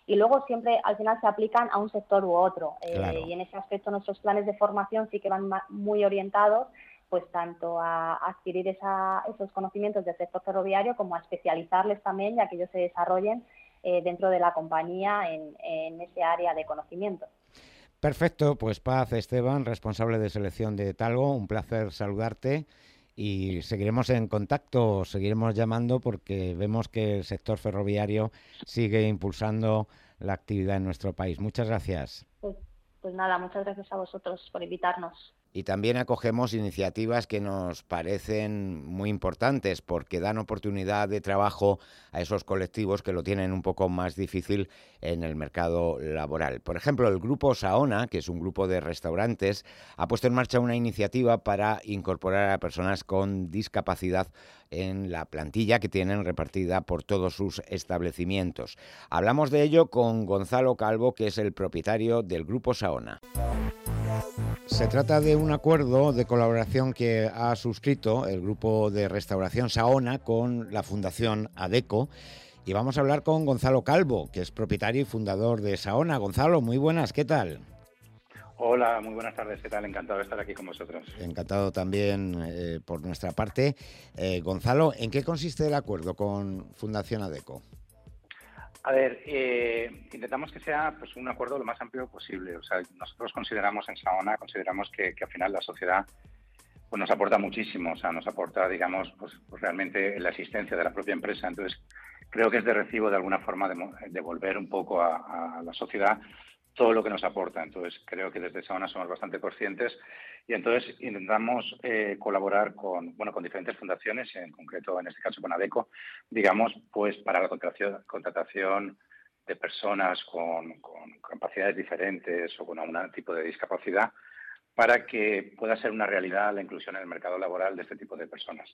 y luego siempre al final se aplican a un sector u otro. Claro. Eh, y en ese aspecto nuestros planes de formación sí que van muy orientados pues tanto a adquirir esa, esos conocimientos del sector ferroviario como a especializarles también, ya que ellos se desarrollen eh, dentro de la compañía en, en ese área de conocimiento. Perfecto, pues Paz Esteban, responsable de selección de Talgo, un placer saludarte y seguiremos en contacto, seguiremos llamando porque vemos que el sector ferroviario sigue impulsando la actividad en nuestro país. Muchas gracias. Pues, pues nada, muchas gracias a vosotros por invitarnos. Y también acogemos iniciativas que nos parecen muy importantes porque dan oportunidad de trabajo a esos colectivos que lo tienen un poco más difícil en el mercado laboral. Por ejemplo, el Grupo Saona, que es un grupo de restaurantes, ha puesto en marcha una iniciativa para incorporar a personas con discapacidad en la plantilla que tienen repartida por todos sus establecimientos. Hablamos de ello con Gonzalo Calvo, que es el propietario del Grupo Saona. Se trata de un acuerdo de colaboración que ha suscrito el grupo de restauración Saona con la Fundación ADECO y vamos a hablar con Gonzalo Calvo, que es propietario y fundador de Saona. Gonzalo, muy buenas, ¿qué tal? Hola, muy buenas tardes, ¿qué tal? Encantado de estar aquí con vosotros. Encantado también eh, por nuestra parte. Eh, Gonzalo, ¿en qué consiste el acuerdo con Fundación ADECO? A ver, eh, intentamos que sea pues un acuerdo lo más amplio posible. O sea, nosotros consideramos en Saona, consideramos que, que al final la sociedad pues nos aporta muchísimo. O sea, nos aporta, digamos, pues, pues realmente la existencia de la propia empresa. Entonces, creo que es de recibo de alguna forma de devolver un poco a, a la sociedad todo lo que nos aporta. Entonces, creo que desde Saona somos bastante conscientes y entonces intentamos eh, colaborar con, bueno, con diferentes fundaciones, en concreto, en este caso con ADECO, digamos, pues para la contratación, contratación de personas con, con capacidades diferentes o con algún tipo de discapacidad para que pueda ser una realidad la inclusión en el mercado laboral de este tipo de personas.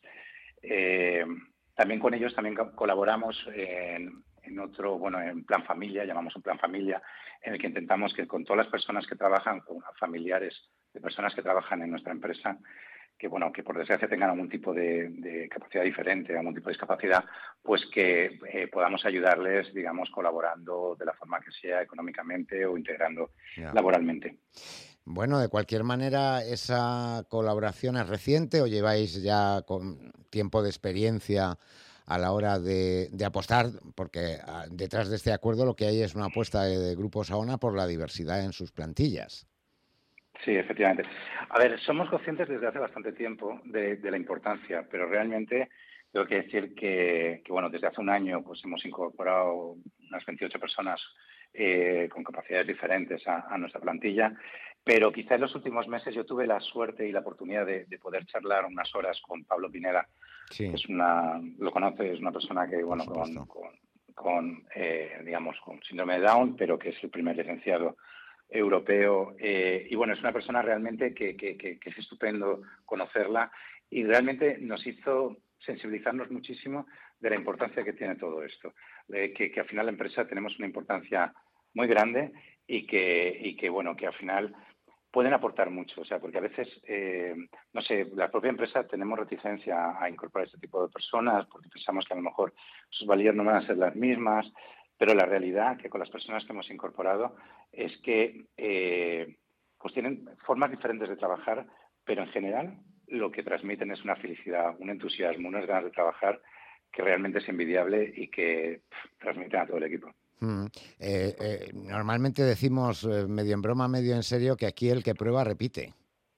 Eh, también con ellos también colaboramos en, en otro, bueno, en plan familia, llamamos un plan familia, en el que intentamos que con todas las personas que trabajan, con familiares de personas que trabajan en nuestra empresa, que bueno, que por desgracia tengan algún tipo de, de capacidad diferente, algún tipo de discapacidad, pues que eh, podamos ayudarles, digamos, colaborando de la forma que sea económicamente o integrando yeah. laboralmente. Bueno, de cualquier manera, ¿esa colaboración es reciente o lleváis ya con tiempo de experiencia a la hora de, de apostar? Porque a, detrás de este acuerdo lo que hay es una apuesta de, de Grupo Saona por la diversidad en sus plantillas. Sí, efectivamente. A ver, somos conscientes desde hace bastante tiempo de, de la importancia, pero realmente tengo que decir que, que, bueno, desde hace un año pues hemos incorporado unas veintiocho personas eh, con capacidades diferentes a, a nuestra plantilla, pero quizá en los últimos meses yo tuve la suerte y la oportunidad de, de poder charlar unas horas con Pablo Pineda, sí. que es una, lo conoce, es una persona que, bueno, con, con, con eh, digamos, con síndrome de Down, pero que es el primer licenciado europeo, eh, y bueno, es una persona realmente que, que, que, que es estupendo conocerla y realmente nos hizo sensibilizarnos muchísimo de la importancia que tiene todo esto, eh, que, que al final la empresa tenemos una importancia muy grande y que, y que bueno, que al final pueden aportar mucho, o sea, porque a veces, eh, no sé, la propia empresa tenemos reticencia a incorporar este tipo de personas porque pensamos que a lo mejor sus valías no van a ser las mismas. Pero la realidad que con las personas que hemos incorporado es que eh, pues tienen formas diferentes de trabajar, pero en general lo que transmiten es una felicidad, un entusiasmo, unas ganas de trabajar que realmente es envidiable y que pff, transmiten a todo el equipo. Mm, eh, eh, normalmente decimos eh, medio en broma, medio en serio, que aquí el que prueba repite.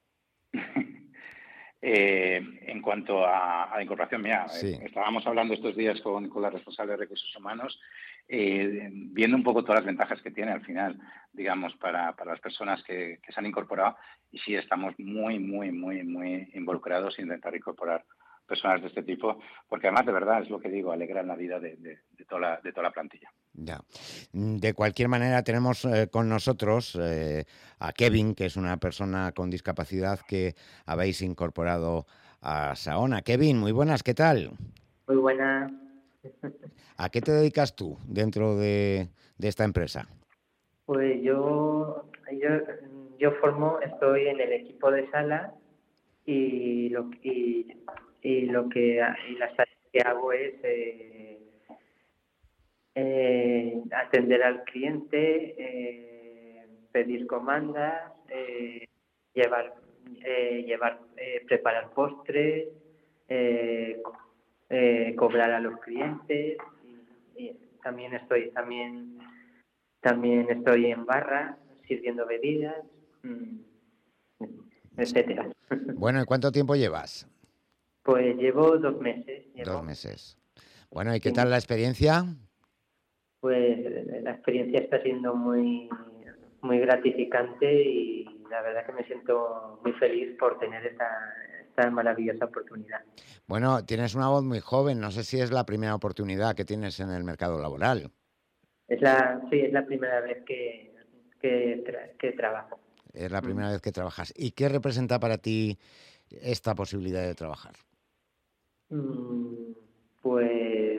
Eh, en cuanto a, a la incorporación mía, sí. eh, estábamos hablando estos días con, con la responsable de recursos humanos, eh, viendo un poco todas las ventajas que tiene al final, digamos, para, para las personas que, que se han incorporado, y sí estamos muy, muy, muy, muy involucrados en intentar incorporar personas de este tipo, porque además, de verdad, es lo que digo, alegran la vida de, de, de, toda, la, de toda la plantilla. Ya. De cualquier manera, tenemos eh, con nosotros eh, a Kevin, que es una persona con discapacidad que habéis incorporado a Saona. Kevin, muy buenas, ¿qué tal? Muy buenas. ¿A qué te dedicas tú dentro de, de esta empresa? Pues yo, yo, yo formo, estoy en el equipo de sala y lo, y, y lo que y las tareas que hago es... Eh, Eh, atender al cliente, eh, pedir comandas, eh, llevar, eh, llevar eh, preparar postres, eh, eh, cobrar a los clientes. Y, y también estoy también también estoy en barra sirviendo bebidas, etcétera. Bueno, ¿y cuánto tiempo llevas? Pues llevo dos meses. Llevo. Dos meses. Bueno, ¿y qué tal la experiencia? Pues la experiencia está siendo muy, muy gratificante y la verdad que me siento muy feliz por tener esta, esta maravillosa oportunidad. Bueno, tienes una voz muy joven, no sé si es la primera oportunidad que tienes en el mercado laboral. Es la, sí, es la primera vez que, que, tra- que trabajo. Es la primera mm. vez que trabajas. ¿Y qué representa para ti esta posibilidad de trabajar? Mm, pues,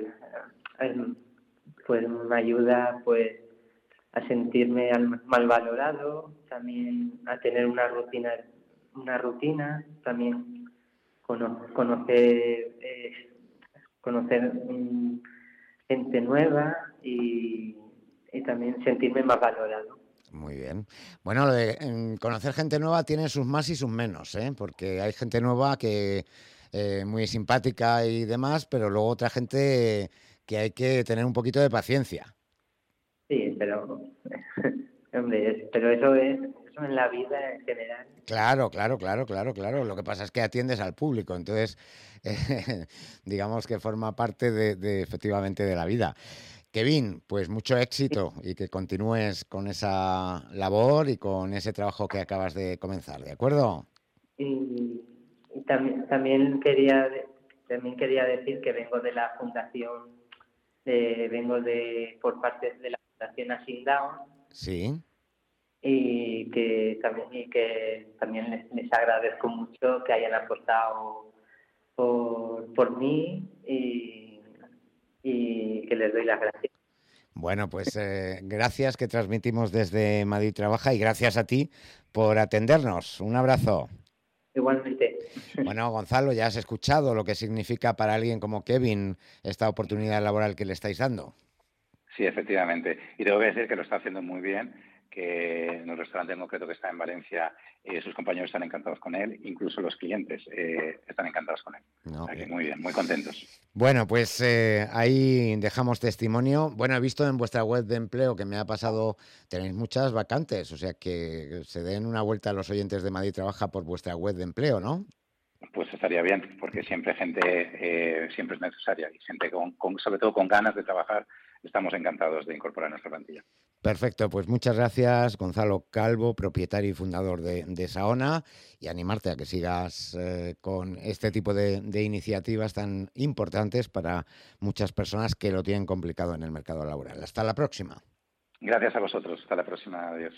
pues me ayuda pues a sentirme mal valorado, también a tener una rutina, una rutina, también cono- conocer, eh, conocer um, gente nueva y, y también sentirme más valorado. Muy bien. Bueno, lo de en conocer gente nueva tiene sus más y sus menos, ¿eh? Porque hay gente nueva que eh, muy simpática y demás, pero luego otra gente que hay que tener un poquito de paciencia. Sí, pero hombre, pero eso es eso en la vida en general. Claro, claro, claro, claro, claro. Lo que pasa es que atiendes al público, entonces eh, digamos que forma parte de, de efectivamente de la vida. Kevin, pues mucho éxito y que continúes con esa labor y con ese trabajo que acabas de comenzar, ¿de acuerdo? Y, y también también quería también quería decir que vengo de la fundación, de, vengo de por parte de la fundación Asindown. Sí. Y que también y que también les, les agradezco mucho que hayan apostado por, por mí y, y que les doy las gracias. Bueno, pues eh, gracias que transmitimos desde Madrid Trabaja y gracias a ti por atendernos. Un abrazo. Igualmente. Bueno, Gonzalo, ya has escuchado lo que significa para alguien como Kevin esta oportunidad laboral que le estáis dando. Sí, efectivamente. Y tengo que decir que lo está haciendo muy bien, que en el restaurante en concreto que está en Valencia, eh, sus compañeros están encantados con él, incluso los clientes eh, están encantados con él. No, o sea, que muy bien, muy contentos. Bueno, pues eh, ahí dejamos testimonio. Bueno, he visto en vuestra web de empleo que me ha pasado, tenéis muchas vacantes, o sea que se den una vuelta a los oyentes de Madrid Trabaja por vuestra web de empleo, ¿no? Pues estaría bien, porque siempre gente eh, siempre es necesaria y gente con, con, sobre todo con ganas de trabajar, estamos encantados de incorporar a nuestra plantilla. Perfecto, pues muchas gracias, Gonzalo Calvo, propietario y fundador de, de Saona, y animarte a que sigas eh, con este tipo de, de iniciativas tan importantes para muchas personas que lo tienen complicado en el mercado laboral. Hasta la próxima. Gracias a vosotros. Hasta la próxima. Adiós.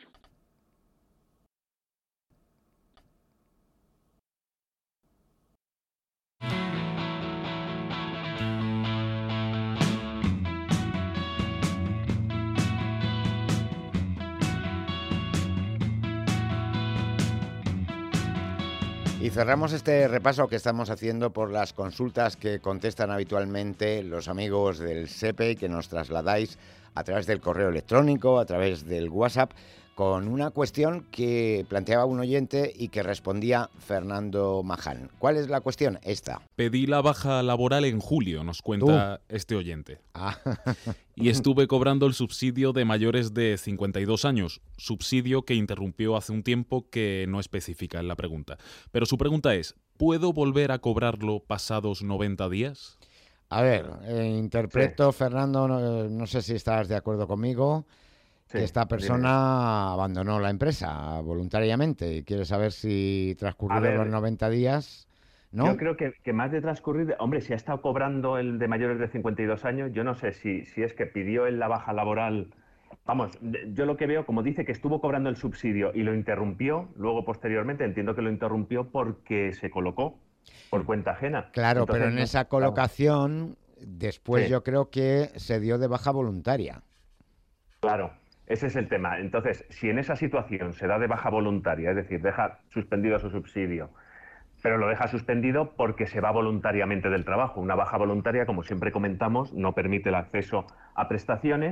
Y cerramos este repaso que estamos haciendo por las consultas que contestan habitualmente los amigos del SEPE y que nos trasladáis a través del correo electrónico, a través del WhatsApp, con una cuestión que planteaba un oyente y que respondía Fernando Maján. ¿Cuál es la cuestión? Esta. Pedí la baja laboral en julio, nos cuenta ¿Tú? este oyente. Ah. Y estuve cobrando el subsidio de mayores de cincuenta y dos años, subsidio que interrumpió hace un tiempo que no especifica en la pregunta. Pero su pregunta es, ¿puedo volver a cobrarlo pasados noventa días? A ver, eh, interpreto, sí. Fernando, no, no sé si estás de acuerdo conmigo, sí, que esta persona dime. abandonó la empresa voluntariamente y quiere saber si transcurridos los noventa días... ¿no? Yo creo que, que más de transcurrir, hombre, si ha estado cobrando el de mayores de cincuenta y dos años, yo no sé si, si es que pidió él la baja laboral. Vamos, yo lo que veo, como dice que estuvo cobrando el subsidio y lo interrumpió, luego posteriormente entiendo que lo interrumpió porque se colocó por cuenta ajena. Claro, Entonces, pero en no, esa colocación, después sí. yo creo que se dio de baja voluntaria. Claro, ese es el tema. Entonces, si en esa situación se da de baja voluntaria, es decir, deja suspendido su subsidio, pero lo deja suspendido porque se va voluntariamente del trabajo. Una baja voluntaria, como siempre comentamos, no permite el acceso a prestaciones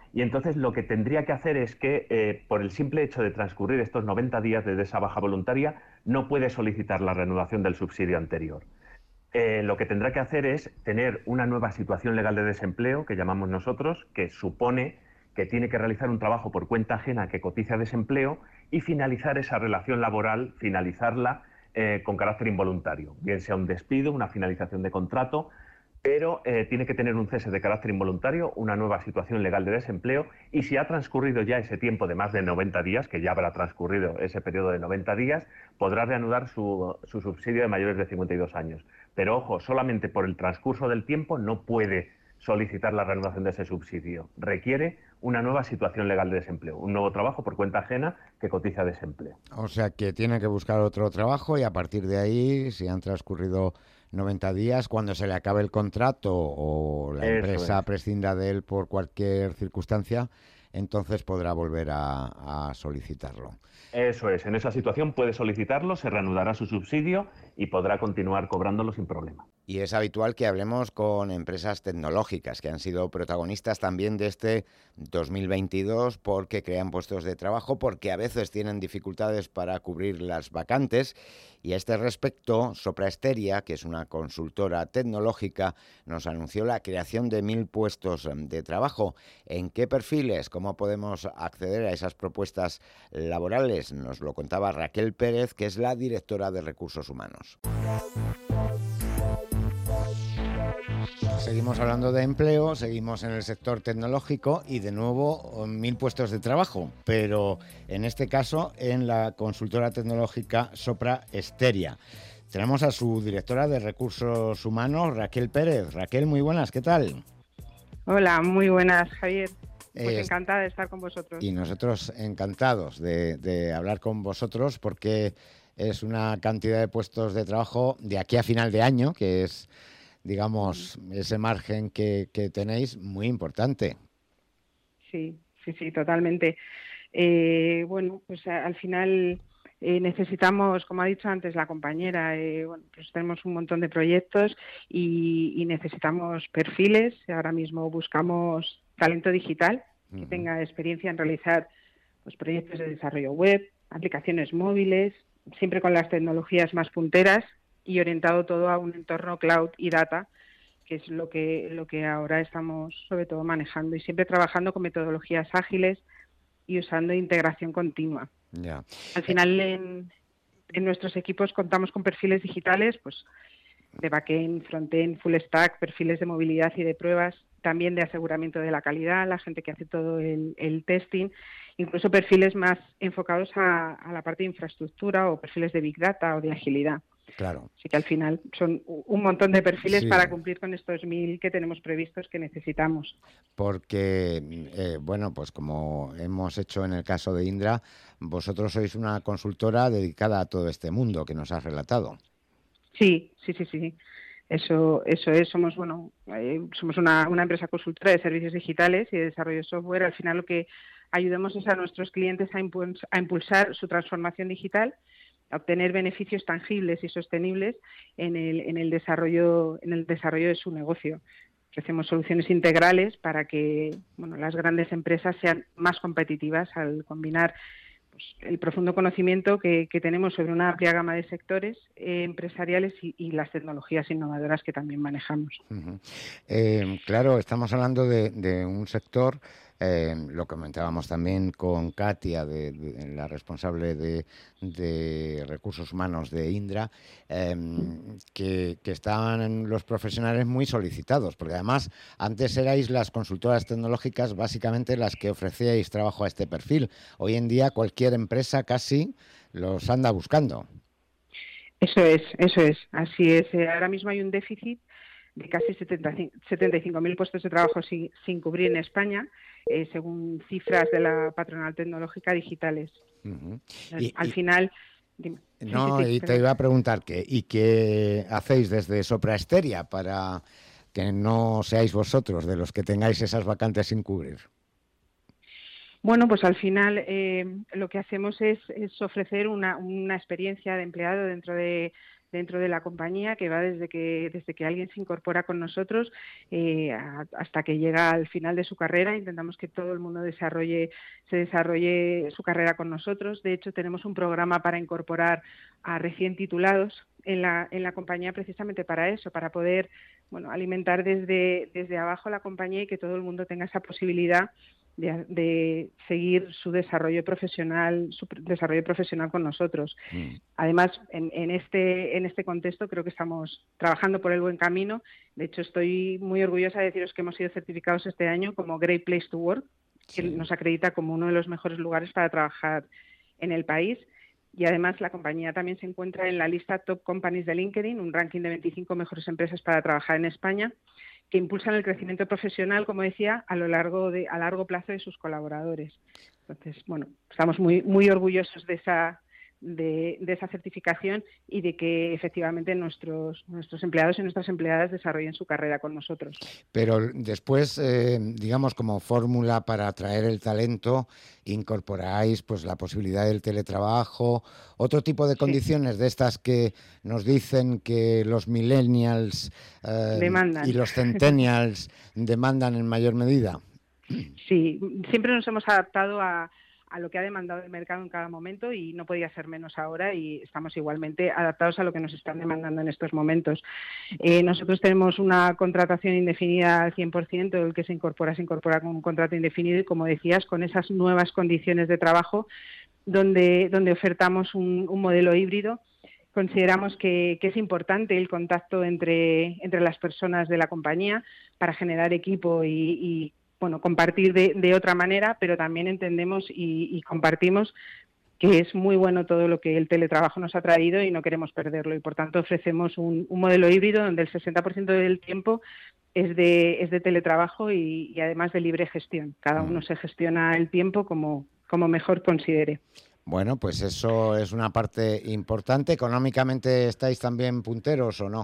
Y entonces lo que tendría que hacer es que, eh, por el simple hecho de transcurrir estos noventa días de esa baja voluntaria, no puede solicitar la renovación del subsidio anterior. Eh, lo que tendrá que hacer es tener una nueva situación legal de desempleo, que llamamos nosotros, que supone que tiene que realizar un trabajo por cuenta ajena que cotice a desempleo y finalizar esa relación laboral, finalizarla eh, con carácter involuntario, bien sea un despido, una finalización de contrato, pero eh, tiene que tener un cese de carácter involuntario, una nueva situación legal de desempleo, y si ha transcurrido ya ese tiempo de más de noventa días, que ya habrá transcurrido ese periodo de noventa días, podrá reanudar su, su subsidio de mayores de cincuenta y dos años. Pero ojo, solamente por el transcurso del tiempo no puede solicitar la renovación de ese subsidio. Requiere una nueva situación legal de desempleo, un nuevo trabajo por cuenta ajena que cotiza desempleo. O sea que tiene que buscar otro trabajo y a partir de ahí, si han transcurrido noventa días, cuando se le acabe el contrato o la Eso empresa es. prescinda de él por cualquier circunstancia, entonces podrá volver a, a solicitarlo. Eso es, en esa situación puede solicitarlo, se reanudará su subsidio y podrá continuar cobrándolo sin problema. Y es habitual que hablemos con empresas tecnológicas que han sido protagonistas también de este dos mil veintidós porque crean puestos de trabajo, porque a veces tienen dificultades para cubrir las vacantes. Y a este respecto, Soprasteria, que es una consultora tecnológica, nos anunció la creación de mil puestos de trabajo. ¿En qué perfiles? ¿Cómo podemos acceder a esas propuestas laborales? Nos lo contaba Raquel Pérez, que es la directora de Recursos Humanos. Seguimos hablando de empleo, seguimos en el sector tecnológico y de nuevo mil puestos de trabajo, pero en este caso en la consultora tecnológica Soprasteria. Tenemos a su directora de Recursos Humanos, Raquel Pérez. Raquel, muy buenas, ¿qué tal? Hola, muy buenas, Javier. Pues Eh, encantada de estar con vosotros. Y nosotros encantados de, de hablar con vosotros porque es una cantidad de puestos de trabajo de aquí a final de año, que es, digamos, ese margen que, que tenéis muy importante. Sí, sí, sí, totalmente. Eh, bueno, pues a- al final eh, necesitamos, como ha dicho antes la compañera, eh, bueno, pues tenemos un montón de proyectos y, y necesitamos perfiles. Ahora mismo buscamos talento digital que tenga experiencia en realizar pues, proyectos de desarrollo web, aplicaciones móviles, siempre con las tecnologías más punteras y orientado todo a un entorno cloud y data, que es lo que, lo que ahora estamos sobre todo manejando, y siempre trabajando con metodologías ágiles y usando integración continua. Ya. Al final, en, en nuestros equipos contamos con perfiles digitales, pues de backend, frontend, full stack, perfiles de movilidad y de pruebas, también de aseguramiento de la calidad, la gente que hace todo el, el testing, incluso perfiles más enfocados a, a la parte de infraestructura o perfiles de big data o de agilidad. Claro. Así que al final son un montón de perfiles Sí. para cumplir con estos mil que tenemos previstos que necesitamos. Porque, eh, bueno, pues como hemos hecho en el caso de Indra, vosotros sois una consultora dedicada a todo este mundo que nos has relatado. Sí, sí, sí, sí. Eso, eso es. Somos, bueno, eh, somos una, una empresa consultora de servicios digitales y de desarrollo de software. Al final lo que ayudamos es a nuestros clientes a, impuls- a impulsar su transformación digital, a obtener beneficios tangibles y sostenibles en el, en el desarrollo, en el desarrollo de su negocio. Ofrecemos soluciones integrales para que, bueno, las grandes empresas sean más competitivas al combinar pues, el profundo conocimiento que, que tenemos sobre una amplia gama de sectores eh, empresariales y, y las tecnologías innovadoras que también manejamos. Ujú. Eh, claro, estamos hablando de, de un sector, eh, lo comentábamos también con Katia, de, de- la responsable de, de recursos humanos de Indra, eh, que, que estaban los profesionales muy solicitados, porque además antes erais las consultoras tecnológicas básicamente las que ofrecíais trabajo a este perfil. Hoy en día cualquier empresa casi los anda buscando. Eso es, eso es, así es. Eh, Ahora mismo hay un déficit de casi setenta y cinco mil puestos de trabajo sin, sin cubrir en España, eh, según cifras de la patronal tecnológica digitales. Ujú. Al, Y- al y- final, dime. Sí, No, sí, sí, y te perdón. iba a preguntar que, ¿y qué hacéis desde Soprasteria para que no seáis vosotros de los que tengáis esas vacantes sin cubrir? Bueno, pues al final eh, lo que hacemos es, es ofrecer una, una experiencia de empleado dentro de, dentro de la compañía, que va desde que desde que alguien se incorpora con nosotros eh, a, hasta que llega al final de su carrera. Intentamos que todo el mundo desarrolle se desarrolle su carrera con nosotros. De hecho, tenemos un programa para incorporar a recién titulados en la en la compañía, precisamente para eso, para poder bueno alimentar desde desde abajo la compañía y que todo el mundo tenga esa posibilidad De, de seguir su desarrollo profesional, su desarrollo profesional con nosotros. Mm. Además, en, en este en este contexto creo que estamos trabajando por el buen camino. De hecho, estoy muy orgullosa de deciros que hemos sido certificados este año como Great Place to Work, que sí. nos acredita como uno de los mejores lugares para trabajar en el país. Y además la compañía también se encuentra en la lista Top Companies de LinkedIn, un ranking de veinticinco mejores empresas para trabajar en España, que impulsan el crecimiento profesional, como decía, a lo largo de a largo plazo de sus colaboradores. Entonces, bueno, estamos muy muy orgullosos de esa de, de esa certificación y de que efectivamente nuestros nuestros empleados y nuestras empleadas desarrollen su carrera con nosotros. Pero después, eh, digamos, como fórmula para atraer el talento, incorporáis pues la posibilidad del teletrabajo, otro tipo de condiciones sí. de estas que nos dicen que los millennials eh, y los centennials demandan en mayor medida. Sí, siempre nos hemos adaptado a a lo que ha demandado el mercado en cada momento y no podía ser menos ahora, y estamos igualmente adaptados a lo que nos están demandando en estos momentos. Eh, nosotros tenemos una contratación indefinida al cien por ciento, el que se incorpora se incorpora con un contrato indefinido y, como decías, con esas nuevas condiciones de trabajo donde, donde ofertamos un, un modelo híbrido. Consideramos que, que es importante el contacto entre, entre las personas de la compañía para generar equipo y, y bueno, compartir de, de otra manera, pero también entendemos y, y compartimos que es muy bueno todo lo que el teletrabajo nos ha traído y no queremos perderlo, y por tanto ofrecemos un, un modelo híbrido donde el sesenta por ciento del tiempo es de, es de teletrabajo y, y además de libre gestión. Cada uno se gestiona el tiempo como, como mejor considere. Bueno, pues eso es una parte importante. ¿Económicamente estáis también punteros o no?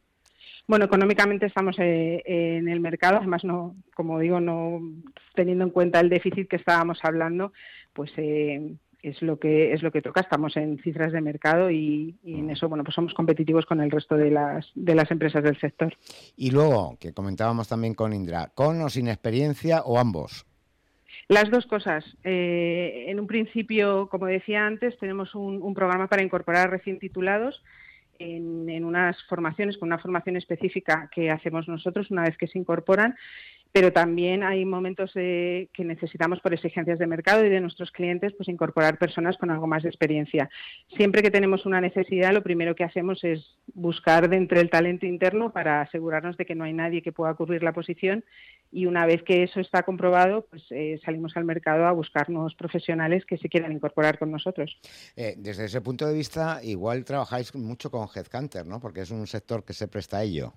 Bueno, económicamente estamos eh, en el mercado, además, no, como digo, no teniendo en cuenta el déficit que estábamos hablando, pues eh, es lo que es lo que toca. Estamos en cifras de mercado y, y en eso, bueno, pues somos competitivos con el resto de las de las empresas del sector. Y luego, que comentábamos también con Indra, ¿con o sin experiencia o ambos? Las dos cosas. Eh, en un principio, como decía antes, tenemos un, un programa para incorporar recién titulados En, en unas formaciones, con una formación específica que hacemos nosotros una vez que se incorporan, pero también hay momentos de, que necesitamos, por exigencias de mercado y de nuestros clientes, pues incorporar personas con algo más de experiencia. Siempre que tenemos una necesidad, lo primero que hacemos es buscar dentro del talento interno para asegurarnos de que no hay nadie que pueda cubrir la posición, y una vez que eso está comprobado, pues eh, salimos al mercado a buscar nuevos profesionales que se quieran incorporar con nosotros. Eh, desde ese punto de vista, igual trabajáis mucho con Headhunter, ¿no? Porque es un sector que se presta a ello.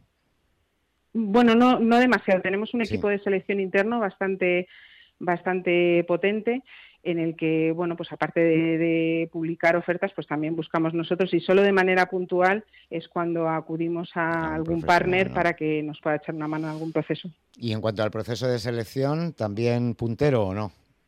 Bueno, no, no demasiado. Tenemos un equipo sí. de selección interno bastante, bastante potente, en el que, bueno, pues aparte de, de publicar ofertas, pues también buscamos nosotros, y solo de manera puntual es cuando acudimos a algún partner, ¿no?, para que nos pueda echar una mano en algún proceso. Y en cuanto al proceso de selección, ¿también puntero o no?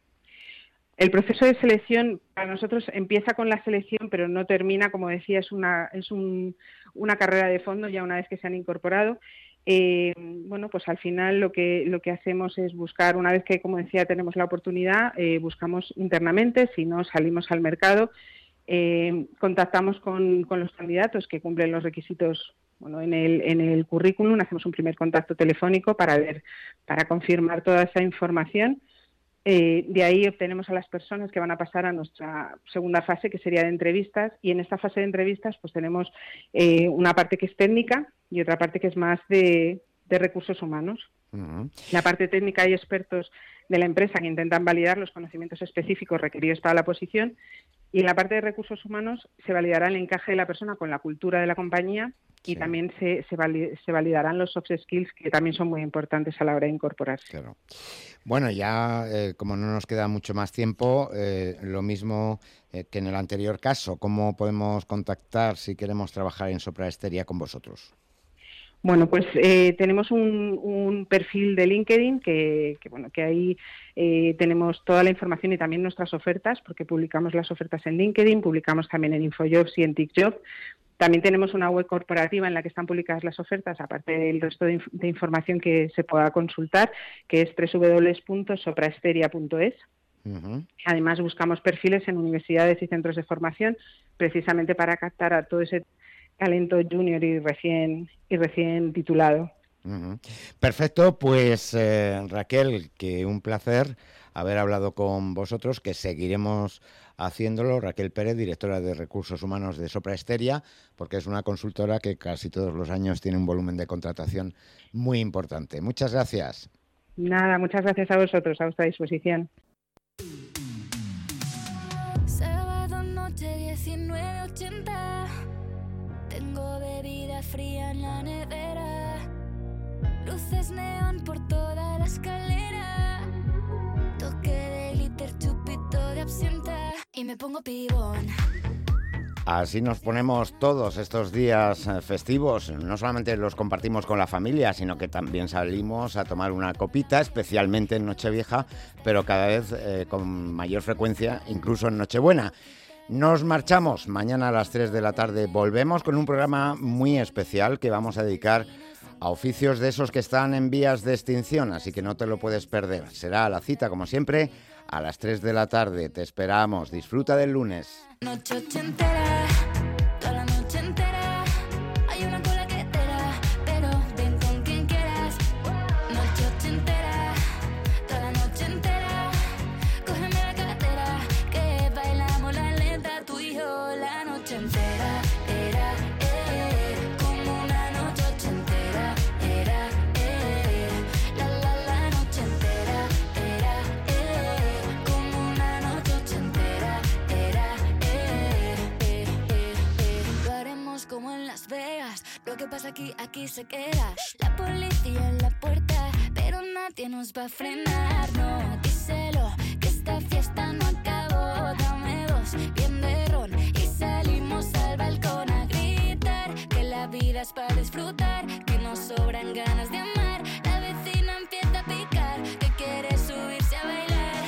El proceso de selección para nosotros empieza con la selección, pero no termina, como decía, es una, es un, una carrera de fondo ya una vez que se han incorporado. Eh, bueno, pues al final lo que lo que hacemos es buscar, una vez que, como decía, tenemos la oportunidad, eh, buscamos internamente, si no salimos al mercado, eh, contactamos con, con los candidatos que cumplen los requisitos. Bueno, en el en el currículum hacemos un primer contacto telefónico para ver, para confirmar toda esa información. Eh, de ahí obtenemos a las personas que van a pasar a nuestra segunda fase, que sería de entrevistas, y en esta fase de entrevistas pues tenemos eh, una parte que es técnica y otra parte que es más de, de recursos humanos. Uh-huh. La parte técnica, hay expertos de la empresa que intentan validar los conocimientos específicos requeridos para la posición, y en la parte de recursos humanos se validará el encaje de la persona con la cultura de la compañía, y sí. también se, se, valid- se validarán los soft skills, que también son muy importantes a la hora de incorporarse. Claro. Bueno, ya eh, como no nos queda mucho más tiempo, eh, lo mismo eh, que en el anterior caso, ¿cómo podemos contactar si queremos trabajar en Sopra Steria con vosotros? Bueno, pues eh, tenemos un, un perfil de LinkedIn que, que bueno, que ahí eh, tenemos toda la información y también nuestras ofertas, porque publicamos las ofertas en LinkedIn, publicamos también en InfoJobs y en TicJob. También tenemos una web corporativa en la que están publicadas las ofertas, aparte del resto de, inf- de información que se pueda consultar, que es doble u doble u doble u punto soprasteria punto es. Uh-huh. Además, buscamos perfiles en universidades y centros de formación, precisamente para captar a todo ese talento junior y recién y recién titulado. Uh-huh. Perfecto, pues eh, Raquel, que un placer haber hablado con vosotros, que seguiremos haciéndolo. Raquel Pérez, directora de Recursos Humanos de Soprasteria, porque es una consultora que casi todos los años tiene un volumen de contratación muy importante. Muchas gracias. Nada, muchas gracias a vosotros, a vuestra disposición. Sábado noche diecinueve ochenta. Tengo bebida fría en la nevera. Luces neón por toda la escalera. Toque de glitter, chupito de absenta. Y me pongo pibón. Así nos ponemos todos estos días festivos. No solamente los compartimos con la familia, sino que también salimos a tomar una copita, especialmente en Nochevieja, pero cada vez eh, con mayor frecuencia, incluso en Nochebuena. Nos marchamos. Mañana a las tres de la tarde volvemos con un programa muy especial que vamos a dedicar a oficios de esos que están en vías de extinción, así que no te lo puedes perder. Será la cita, como siempre, a las tres de la tarde. Te esperamos. Disfruta del lunes. Noche ochentera, toda la noche entera. Hay una cola que te da, pero ven con quien quieras. Noche ochentera, toda la noche entera. Cógeme la cartera, que bailamos la lenta tú y yo la noche entera. Era, eh, como una noche ochentera. Era, eh, la la la noche entera. Era, eh, como una noche ochentera. Era, como en Las Vegas, lo que pasa aquí, aquí se queda. La policía en la puerta, pero nadie nos va a frenar. No, díselo, que esta fiesta no acabó. Dame dos, bien de ron, y salimos al balcón a gritar que la vida es para disfrutar, que nos sobran ganas de amar. La vecina empieza a picar, que quiere subirse a bailar,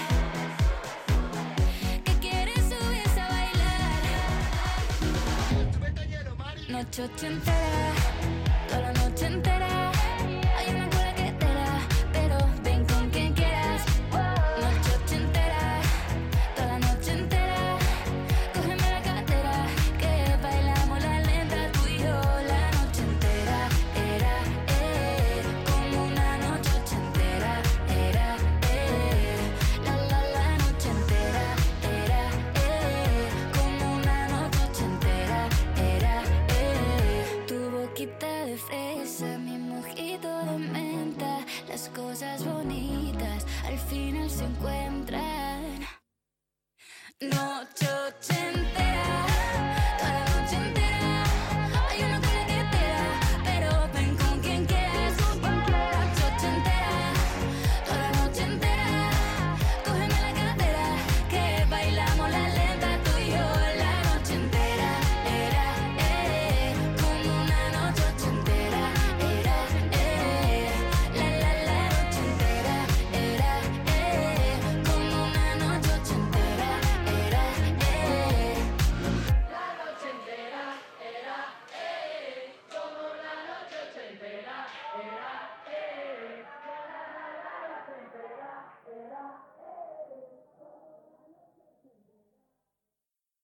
que quiere subirse a bailar. Noche ochentera, toda la noche entera. Hay una cola que te da, pero ven con quien quieras. Noche ochentera, toda la noche entera. Cógeme la cartera, que bailamos la lenta tú y yo la noche entera. Era, eh, como una noche ochentera. Era, eh, la la la noche entera. Era, eh, como una noche ochentera. Era, tu boquita de fresa, mi mojito de menta. Las cosas bonitas al final se encuentran. Noche